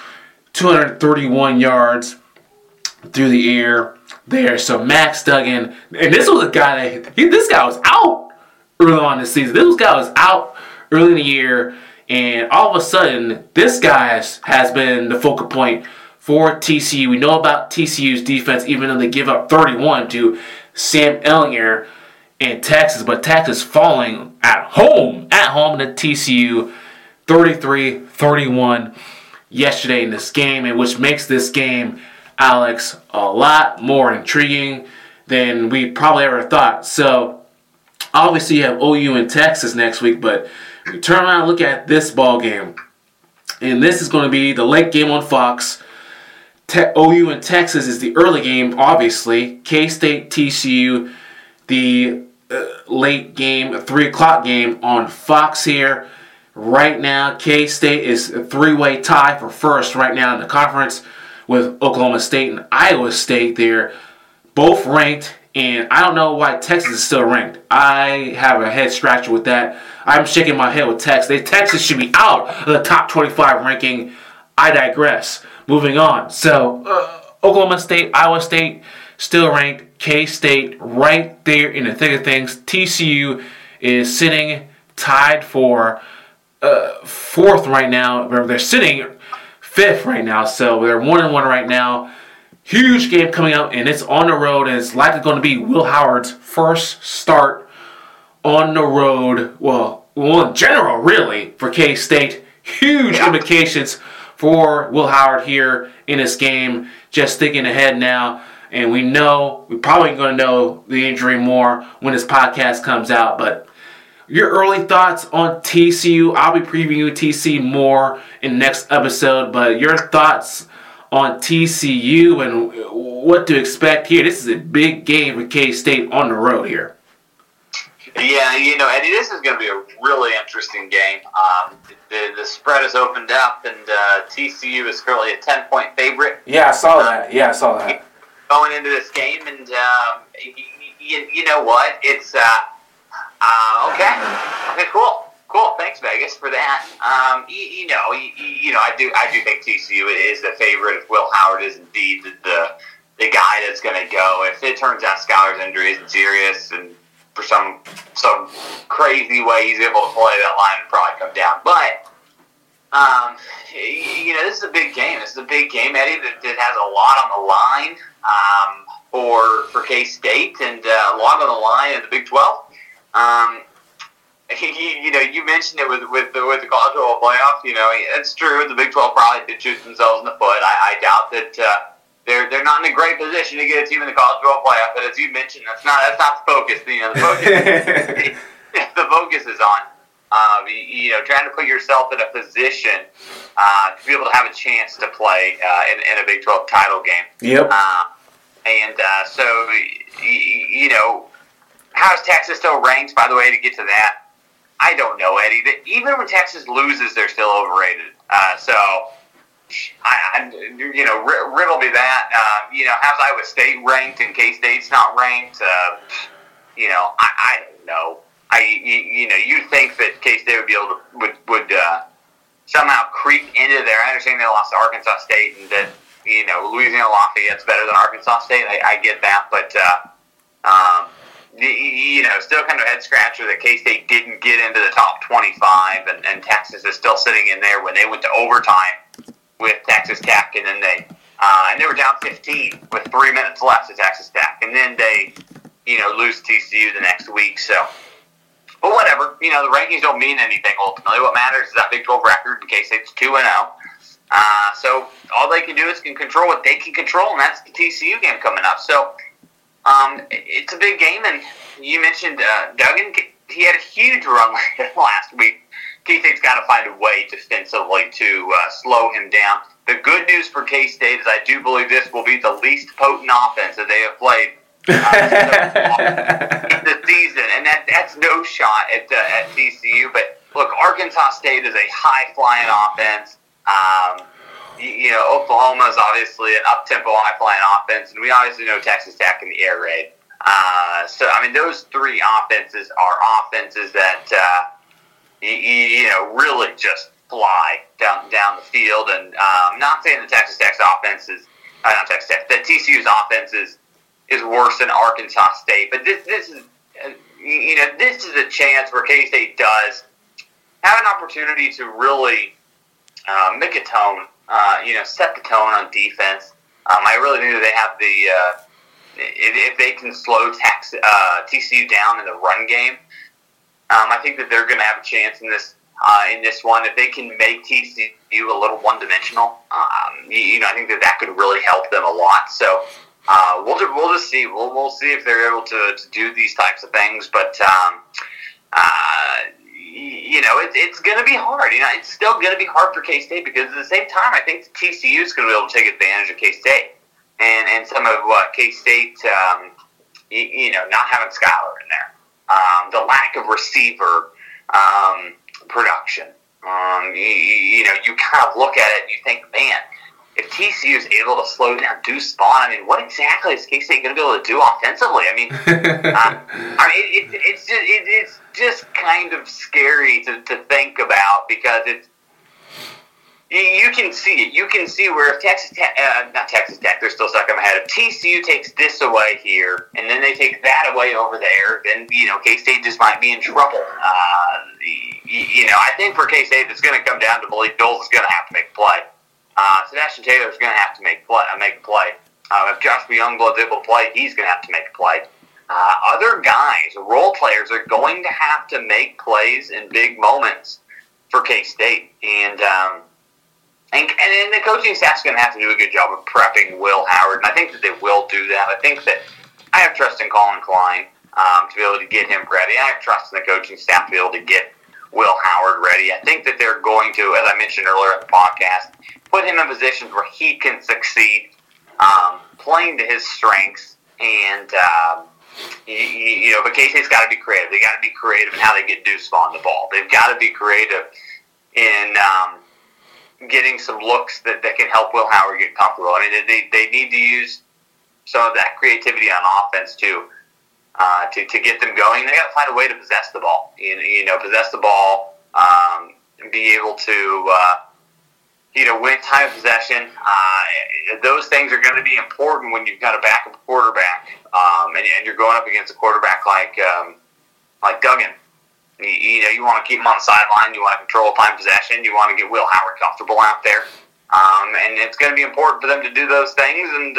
231 yards through the air there. So Max Duggan, and this was a guy this guy was out early on this season. This guy was out early in the year, and all of a sudden, this guy has been the focal point for TCU. We know about TCU's defense, even though they give up 31 to Sam Ehlinger in Texas, but Texas falling at home to TCU 33-31 yesterday in this game, and which makes this game, Alex, a lot more intriguing than we probably ever thought. So obviously you have OU in Texas next week, but we turn around and look at this ball game, and this is going to be the late game on Fox. OU in Texas is the early game, obviously. K-State, TCU, the late game, a 3 o'clock game on Fox here. Right now, K-State is a 3-way tie for first right now in the conference with Oklahoma State and Iowa State. They're both ranked, and I don't know why Texas is still ranked. I have a head scratcher with that. I'm shaking my head with Texas. Texas should be out of the top 25 ranking. I digress. Moving on. So, Oklahoma State, Iowa State, still ranked. K-State right there in the thick of things. TCU is sitting tied for fourth right now. Remember, they're sitting fifth right now, so they're 1-1 right now. Huge game coming up, and it's on the road, and it's likely going to be Will Howard's first start on the road. Well, in general, really, for K-State. Huge implications for Will Howard here in this game. Just thinking ahead now, and we're probably going to know the injury more when this podcast comes out, but your early thoughts on TCU. I'll be previewing TCU more in the next episode, but your thoughts on TCU and what to expect here. This is a big game for K-State on the road here. Yeah, Eddie, this is going to be a really interesting game. The spread has opened up, and TCU is currently a 10-point favorite. Yeah, I saw that. Going into this game, and you know what? It's okay, cool. Thanks, Vegas, for that. I do think TCU is the favorite. If Will Howard is indeed the guy that's going to go, if it turns out Skyler's injury isn't serious, and for some crazy way he's able to play, that line would probably come down. But this is a big game. This is a big game, Eddie, that has a lot on the line for K-State and a lot on the line in the Big 12. You mentioned it with the college football playoff. It's true. The Big 12 probably did shoot themselves in the foot. I doubt that they're not in a great position to get a team in the college football playoff. But as you mentioned, that's not the focus. The focus the focus is on trying to put yourself in a position to be able to have a chance to play in a Big 12 title game. Yep. So how's Texas still ranked? By the way, to get to that. I don't know, Eddie. Even when Texas loses, they're still overrated. Riddle me that. How's Iowa State ranked and K-State's not ranked? I don't know. You'd think that K-State would be able to would somehow creep into there. I understand they lost to Arkansas State and that Louisiana Lafayette's better than Arkansas State. I get that, but. Still kind of a head scratcher that K-State didn't get into the top 25, and Texas is still sitting in there when they went to overtime with Texas Tech, and then they were down 15 with 3 minutes left to Texas Tech, and then they lose TCU the next week. So, but whatever, the rankings don't mean anything ultimately. What matters is that Big 12 record. K-State's 2-0. So all they can do is control what they can control, and that's the TCU game coming up. So. It's a big game, and you mentioned Duggan. He had a huge run last week. K-State's got to find a way defensively to slow him down. The good news for K-State is I do believe this will be the least potent offense that they have played in the season, and that's no shot at TCU. But look, Arkansas State is a high-flying offense. Oklahoma is obviously an up-tempo, high-flying offense, and we obviously know Texas Tech in the air raid. Those three offenses are offenses that, really just fly down the field. And I'm not saying that Texas Tech's offense is, not Texas Tech, that TCU's offense is worse than Arkansas State. But this is a chance where K-State does have an opportunity to really make a tone. Set the tone on defense. I really think that they have if they can slow TCU down in the run game, I think that they're going to have a chance in this one. If they can make TCU a little one-dimensional, I think that could really help them a lot. So we'll just see. We'll see if they're able to do these types of things, but. It's going to be hard. It's still going to be hard for K-State because at the same time, I think TCU is going to be able to take advantage of K-State and some of what K-State, not having Skyler in there, the lack of receiver production. You kind of look at it and you think, man, if TCU is able to slow down Deuce Vaughn, what exactly is K-State going to be able to do offensively? It's just kind of scary to think about because you can see it. You can see where if not Texas Tech, they're still stuck in my head. If TCU takes this away here and then they take that away over there, then K-State just might be in trouble. I think for K-State, it's going to come down to Malik Doles is going to have to make a play. Sebastian Taylor is going to have to make a play. If Joshua Youngblood's able to play, he's going to have to make a play. Other guys, role players, are going to have to make plays in big moments for K-State. And the coaching staff's going to have to do a good job of prepping Will Howard. And I think that they will do that. I think that I have trust in Colin Klein to be able to get him ready. I have trust in the coaching staff to be able to get Will Howard ready. I think that they're going to, as I mentioned earlier in the podcast, put him in positions where he can succeed, playing to his strengths. And, but K-State's got to be creative. They got to be creative in how they get Deuce Vaughn the ball. They've got to be creative in getting some looks that can help Will Howard get comfortable. They need to use some of that creativity on offense too, to get them going. They got to find a way to possess the ball. Possess the ball, and be able to win time of possession. Those things are going to be important when you've got a backup quarterback, and you're going up against a quarterback like Duggan. You want to keep him on the sideline. You want to control time possession. You want to get Will Howard comfortable out there. And it's going to be important for them to do those things and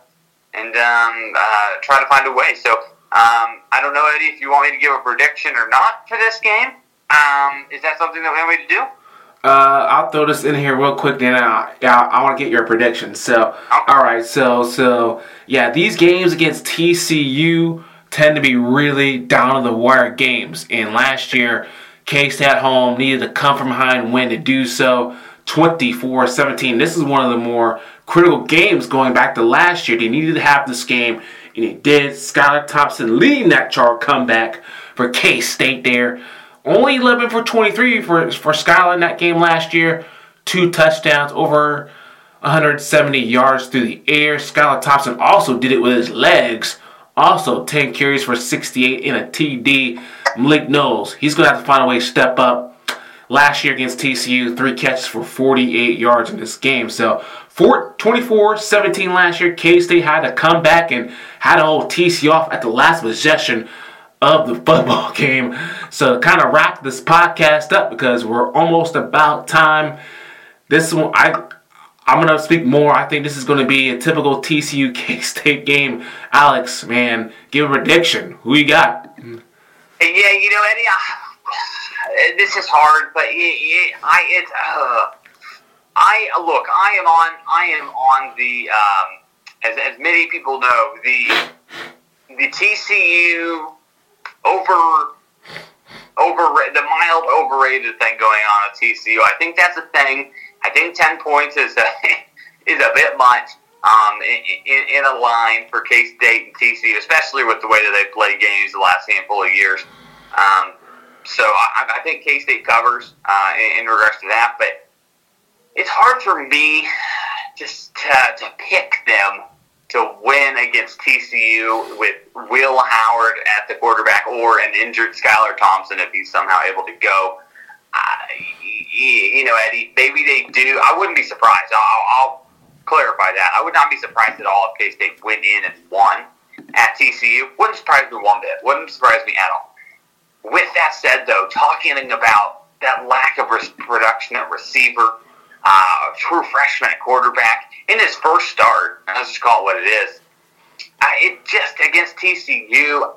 try to find a way. So I don't know, Eddie, if you want me to give a prediction or not for this game. Is that something that we want me to do? I'll throw this in here real quick, then I want to get your prediction. So, okay. All right, so yeah, these games against TCU tend to be really down-to-the-wire games. And last year, K-State at home needed to come from behind win to do so, 24-17. This is one of the more critical games going back to last year. They needed to have this game, and they did. Skylar Thompson leading that charge comeback for K-State there. Only 11 for 23 for Skylar in that game last year. 2 touchdowns, over 170 yards through the air. Skylar Thompson also did it with his legs. Also 10 carries for 68 in a TD. Malik Knowles, he's going to have to find a way to step up. Last year against TCU, 3 catches for 48 yards in this game. So 24-17 last year, K-State had to come back and had to hold TCU off at the last possession of the football game. So to kind of wrap this podcast up, because we're almost about time. This one, I'm going to speak more. I think this is going to be a typical TCU K-State game. Alex, man, give a prediction. Who you got? Yeah, Eddie, this is hard, but I am on the as many people know, the TCU the mild overrated thing going on at TCU. I think that's a thing. I think 10 points is a bit much in a line for K-State and TCU, especially with the way that they've played games the last handful of years. So I think K-State covers in regards to that, but it's hard for me just to pick them to win against TCU with Will Howard at the quarterback or an injured Skylar Thompson if he's somehow able to go. Eddie, maybe they do. I wouldn't be surprised. I'll clarify that. I would not be surprised at all if K-State went in and won at TCU. Wouldn't surprise me one bit. Wouldn't surprise me at all. With that said, though, talking about that lack of production at receiver, true freshman at quarterback, in his first start, let's just call it what it is, it just, against TCU,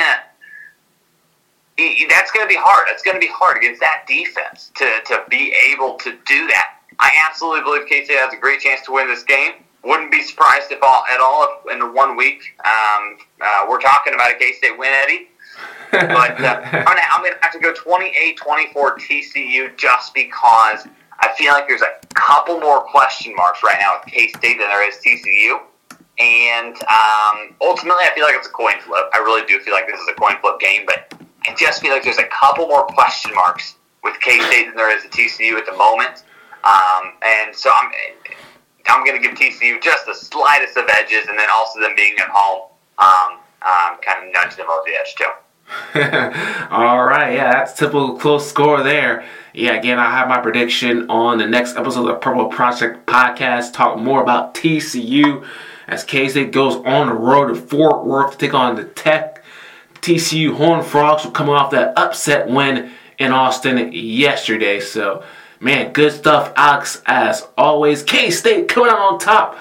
that's going to be hard. It's going to be hard against that defense to be able to do that. I absolutely believe K-State has a great chance to win this game. Wouldn't be surprised at all if in the 1 week we're talking about a K-State win, Eddie. But I'm going to have to go 28-24 TCU just because I feel like there's a couple more question marks right now with K-State than there is TCU. And ultimately, I feel like it's a coin flip. I really do feel like this is a coin flip game, but I just feel like there's a couple more question marks with K-State than there is at TCU at the moment. And so I'm going to give TCU just the slightest of edges, and then also them being at home kind of nudge them over the edge too. All right, yeah, that's typical close score there. Yeah, again, I have my prediction on the next episode of the Purple Project Podcast. Talk more about TCU as K-State goes on the road to Fort Worth to take on the Tech. TCU Horned Frogs were coming off that upset win in Austin yesterday. So, man, good stuff, Alex, as always. K-State coming out on top,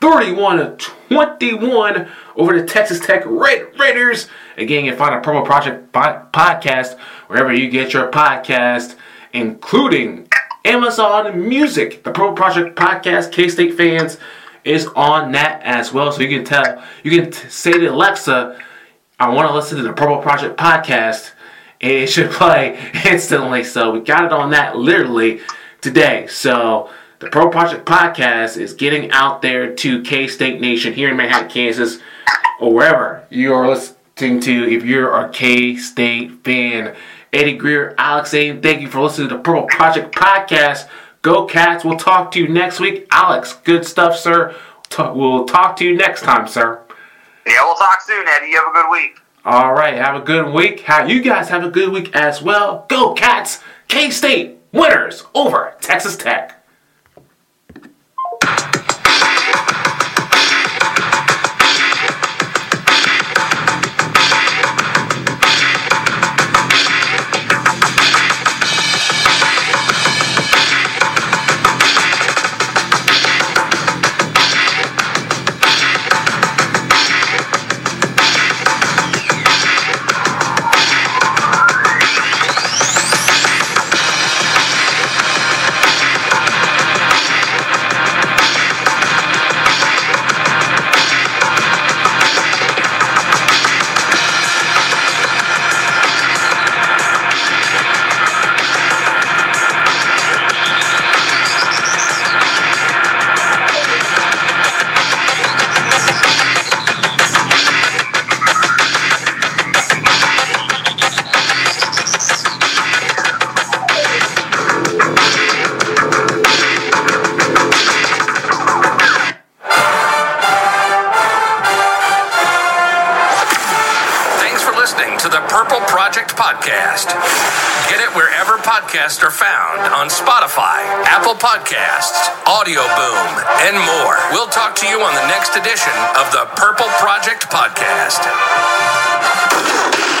31-21 over the Texas Tech Raiders. Again, you can find a Purple Project Podcast wherever you get your podcast, including Amazon Music. The Purple Project Podcast, K-State fans, is on that as well. So you can say to Alexa, I want to listen to the Purple Project Podcast, and it should play instantly. So we got it on that literally today. So the Purple Project Podcast is getting out there to K-State Nation here in Manhattan, Kansas, or wherever you are listening to. If you're a K-State fan, Eddie Greer, Alex Aiden, thank you for listening to the Purple Project Podcast. Go Cats. We'll talk to you next week. Alex, good stuff, sir. We'll talk to you next time, sir. Yeah, we'll talk soon, Eddie. You have a good week. All right, have a good week. You guys have a good week as well. Go Cats. K-State winners over Texas Tech. listening to the Purple Project Podcast. Get it wherever podcasts are found on Spotify, Apple Podcasts, Audio Boom, and more. We'll talk to you on the next edition of the Purple Project Podcast.